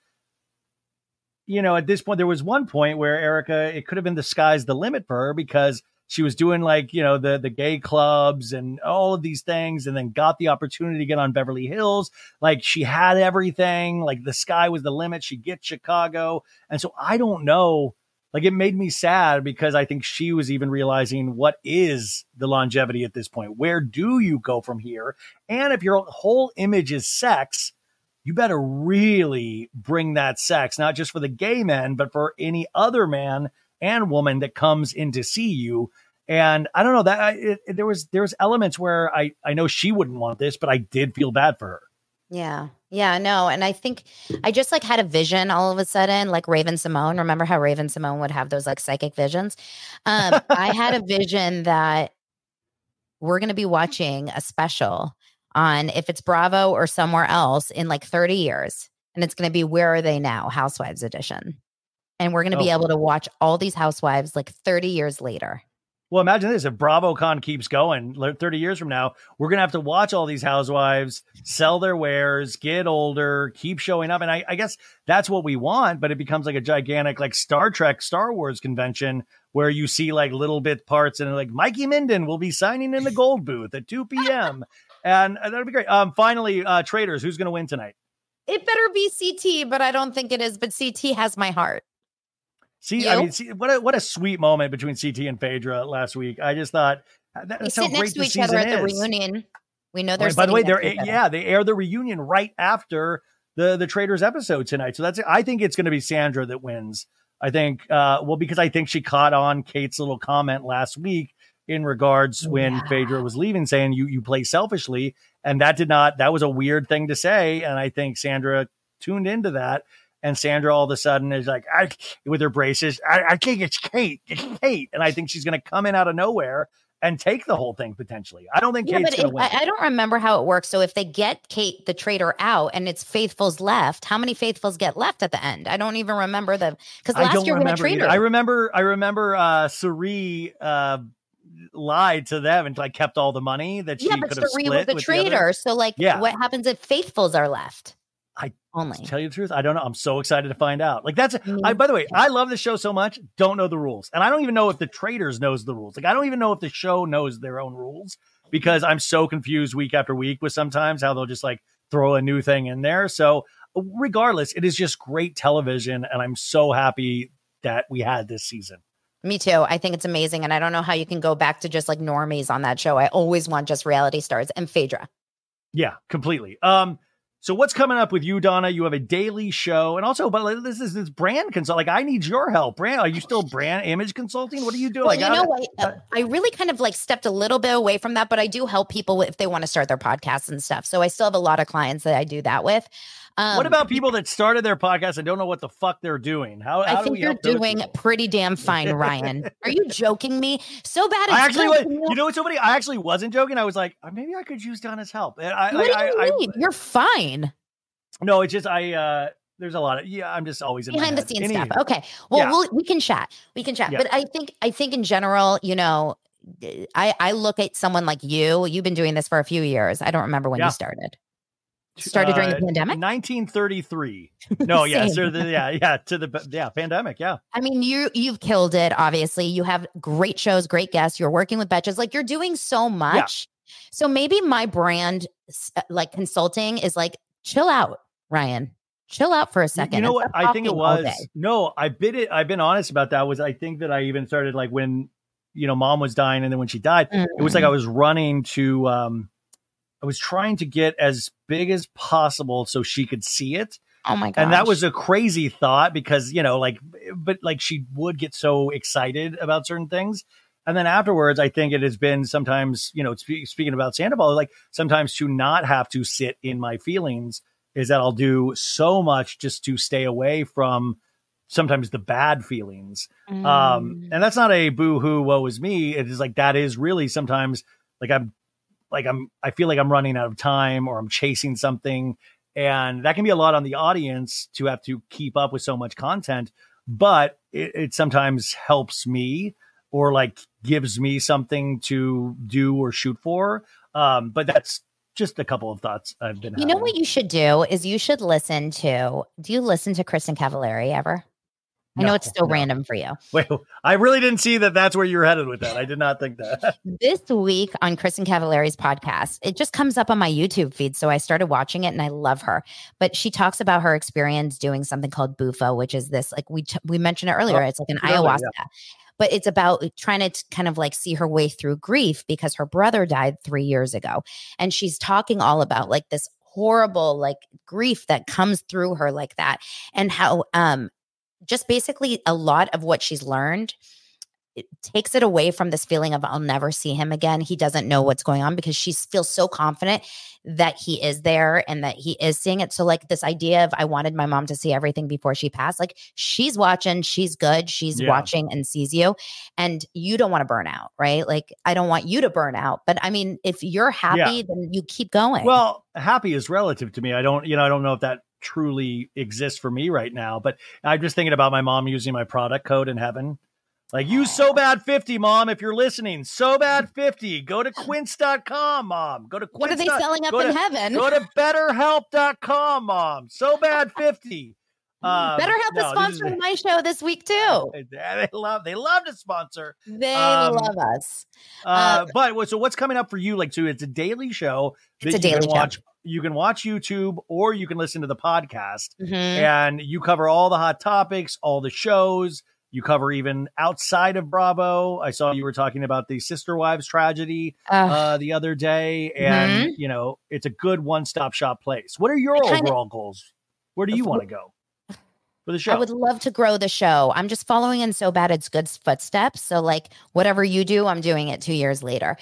at this point, there was one point where Erika, it could have been the sky's the limit for her because she was doing the gay clubs and all of these things, and then got the opportunity to get on Beverly Hills. Like she had everything, like the sky was the limit. She gets Chicago. And so I don't know. Like it made me sad because I think she was even realizing what is the longevity at this point. Where do you go from here? And if your whole image is sex, you better really bring that sex, not just for the gay men, but for any other man and woman that comes in to see you. And I don't know that there was elements where I know she wouldn't want this, but I did feel bad for her. Yeah, no. And I think I just had a vision all of a sudden, like Raven-Symoné. Remember how Raven-Symoné would have those psychic visions? I had a vision that we're going to be watching a special on, if it's Bravo or somewhere else, in 30 years. And it's going to be Where Are They Now? Housewives edition. And we're going to be able to watch all these housewives 30 years later. Well, imagine this. If BravoCon keeps going 30 years from now, we're going to have to watch all these housewives sell their wares, get older, keep showing up. And I guess that's what we want, but it becomes a gigantic Star Trek, Star Wars convention where you see little bit parts and Mikey Minden will be signing in the gold booth at 2 p.m. And that'll be great. Finally, Traders, who's going to win tonight? It better be CT, but I don't think it is. But CT has my heart. See, I mean, what a sweet moment between CT and Phaedra last week. I just thought that's how great the season is. They sit next to each other at the reunion. We know they're. By the way, they air the reunion right after the Traitors episode tonight. So I think it's going to be Sandra that wins. I think, because I think she caught on Kate's little comment last week in regards when Phaedra was leaving, saying you play selfishly, and that was a weird thing to say. And I think Sandra tuned into that, and Sandra all of a sudden is like, with her braces, I think it's Kate, and I think she's going to come in out of nowhere and take the whole thing potentially. I don't think Kate's going to win. I don't remember how it works. So if they get Kate, the traitor, out and it's faithfuls left, how many faithfuls get left at the end? I don't even remember because last year we had traitor. I remember Cirie lied to them and like kept all the money that she could have split was the traitor. So what happens if faithfuls are left? To tell you the truth, I don't know. I'm so excited to find out. Like by the way, I love the show so much. Don't know the rules, and I don't even know if the Traitors knows the rules. Like I don't even know if the show knows their own rules because I'm so confused week after week with sometimes how they'll just like throw a new thing in there. So regardless, it is just great television, and I'm so happy that we had this season. Me too. I think it's amazing, and I don't know how you can go back to just like normies on that show. I always want just reality stars and Phaedra. Yeah, completely. So what's coming up with you, Donna? You have a daily show, and also, but this is brand consult. Like, I need your help. Are you still brand image consulting? What are you doing? Well, I really kind of like stepped a little bit away from that, but I do help people if they want to start their podcasts and stuff. So I still have a lot of clients that I do that with. What about people that started their podcast and don't know what the fuck they're doing? I think you're doing pretty damn fine, Ryan. Are you joking me? So bad. You know what? I actually wasn't joking. I was like, maybe I could use Donna's help. What do you mean? You're fine. No, it's just there's a lot of I'm just always in behind the scenes stuff. Okay, well, we can chat. Yeah. But I think in general, I look at someone like you. You've been doing this for a few years. I don't remember when you started. Started during the pandemic? 1933. No, pandemic. Yeah. I mean, you've killed it. Obviously, you have great shows, great guests. You're working with Betches. Like you're doing so much. Yeah. So maybe my brand, like consulting, is like chill out, Ryan. Chill out for a second. You know what? I think it was. No, I've been honest about that. I think that I even started like when mom was dying, and then when she died, it was like I was running to. I was trying to get as big as possible so she could see it. Oh my gosh. And that was a crazy thought because, but she would get so excited about certain things. And then afterwards, I think it has been sometimes, speaking about Sandoval, like sometimes to not have to sit in my feelings is that I'll do so much just to stay away from sometimes the bad feelings. And that's not a boo-hoo, woe is me. It is like, that is really sometimes I feel like I'm running out of time or I'm chasing something, and that can be a lot on the audience to have to keep up with so much content, but it sometimes helps me or like gives me something to do or shoot for. But that's just a couple of thoughts I've been having. You know what you should do is you should do you listen to Kristin Cavallari ever? I know it's still random for you. Wait, I really didn't see that that's where you were headed with that. I did not think that. This week on Kristin Cavallari's podcast, it just comes up on my YouTube feed. So I started watching it and I love her. But she talks about her experience doing something called Bufo, which is this, like we mentioned it earlier. It's like an ayahuasca. Yeah. But it's about trying to kind of like see her way through grief because her brother died 3 years ago. And she's talking all about like this horrible like grief that comes through her like that, and how just basically a lot of what she's learned, it takes it away from this feeling of I'll never see him again. He doesn't know what's going on because she feels so confident that he is there and that he is seeing it. So like this idea of I wanted my mom to see everything before she passed, like she's watching, she's good, she's watching and sees you, and you don't want to burn out, right? Like I don't want you to burn out, but I mean, if you're happy, then you keep going. Well, happy is relative to me. I don't know if that truly exists for me right now, but I'm just thinking about my mom using my product code in heaven. Like, use SoBad50, Mom, if you're listening. SoBad50. Go to Quince.com, Mom. Go to Quince. What are they selling up in heaven? Go to BetterHelp.com, Mom. SoBad50. BetterHelp is sponsoring my show this week too. They love to sponsor. They love us. But so what's coming up for you? Like, so it's a daily show. It's a daily show. You can watch YouTube or you can listen to the podcast, and you cover all the hot topics, all the shows. You cover even outside of Bravo. I saw you were talking about the Sister Wives tragedy the other day. And, you know, it's a good one-stop shop place. What are your overall goals? Where do you want to go for the show? I would love to grow the show. I'm just following in So Bad It's Good's footsteps. So like whatever you do, I'm doing it 2 years later.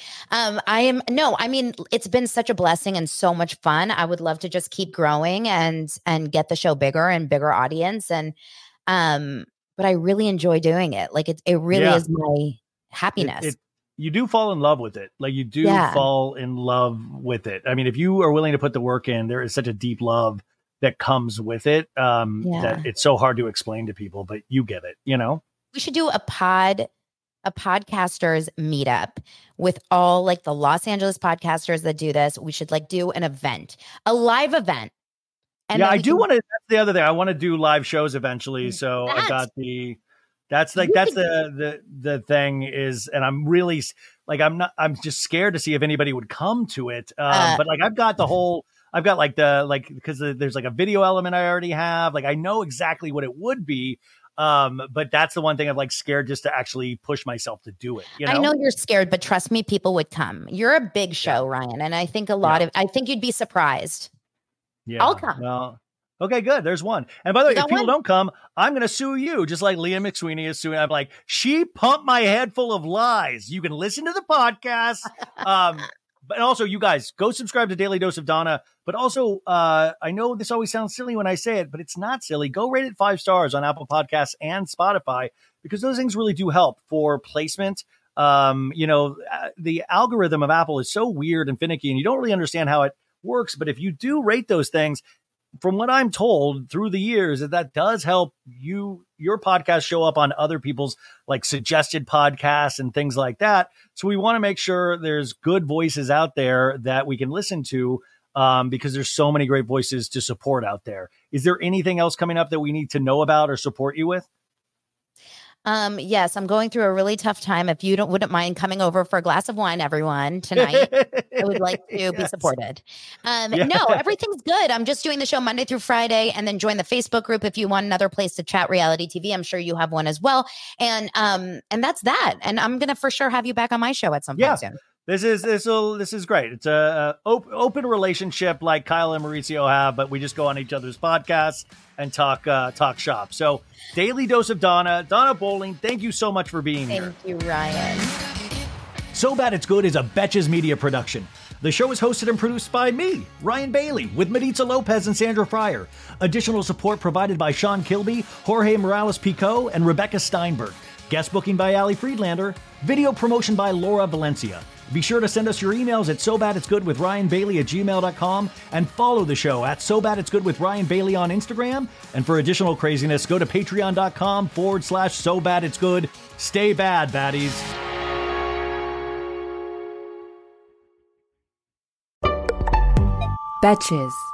It's been such a blessing and so much fun. I would love to just keep growing and get the show bigger and bigger audience. And, but I really enjoy doing it. Like it really is my happiness. You do fall in love with it. Like you do fall in love with it. I mean, if you are willing to put the work in, there is such a deep love that comes with it that it's so hard to explain to people, but you get it, you know? We should do a podcasters meetup with all like the Los Angeles podcasters that do this. We should like do an event, a live event. And I do want to, that's the other thing. I want to do live shows eventually. So I got that's the thing is, and I'm really like, I'm just scared to see if anybody would come to it. But like, because there's like a video element I already have. Like, I know exactly what it would be. But that's the one thing I'm like scared just to actually push myself to do it. You know? I know you're scared, but trust me, people would come. You're a big show, Ryan. And I think I think you'd be surprised. Yeah. I'll come. Well, okay, good. There's one. And by the way, if people don't come, I'm going to sue you, just like Leah McSweeney is suing. I'm like, she pumped my head full of lies. You can listen to the podcast. But also, you guys, go subscribe to Daily Dose of Donna. But also, I know this always sounds silly when I say it, but it's not silly. Go rate it 5 stars on Apple Podcasts and Spotify, because those things really do help for placement. The algorithm of Apple is so weird and finicky, and you don't really understand how it works. But if you do rate those things, from what I'm told through the years, that does help your podcast show up on other people's like suggested podcasts and things like that. So we want to make sure there's good voices out there that we can listen to, because there's so many great voices to support out there. Is there anything else coming up that we need to know about or support you with? Yes, I'm going through a really tough time. If you wouldn't mind coming over for a glass of wine, everyone, tonight, I would like to be supported. No, everything's good. I'm just doing the show Monday through Friday, and then join the Facebook group if you want another place to chat reality TV. I'm sure you have one as well. And that's that. And I'm going to for sure have you back on my show at some point soon. This is great. It's a open relationship like Kyle and Mauricio have, but we just go on each other's podcasts and talk shop. So Daily Dose of Donna Bowling, thank you so much for being here. Thank you, Ryan. So Bad It's Good is a Betches Media production. The show is hosted and produced by me, Ryan Bailey, with Maritza Lopez and Sandra Fryer. Additional support provided by Sean Kilby, Jorge Morales-Pico, and Rebecca Steinberg. Guest booking by Ali Friedlander. Video promotion by Laura Valencia. Be sure to send us your emails at sobaditsgoodwithryanbailey@gmail.com and follow the show at sobaditsgoodwithryanbailey on Instagram. And for additional craziness, go to patreon.com/sobaditsgood. Stay bad, baddies. Betches.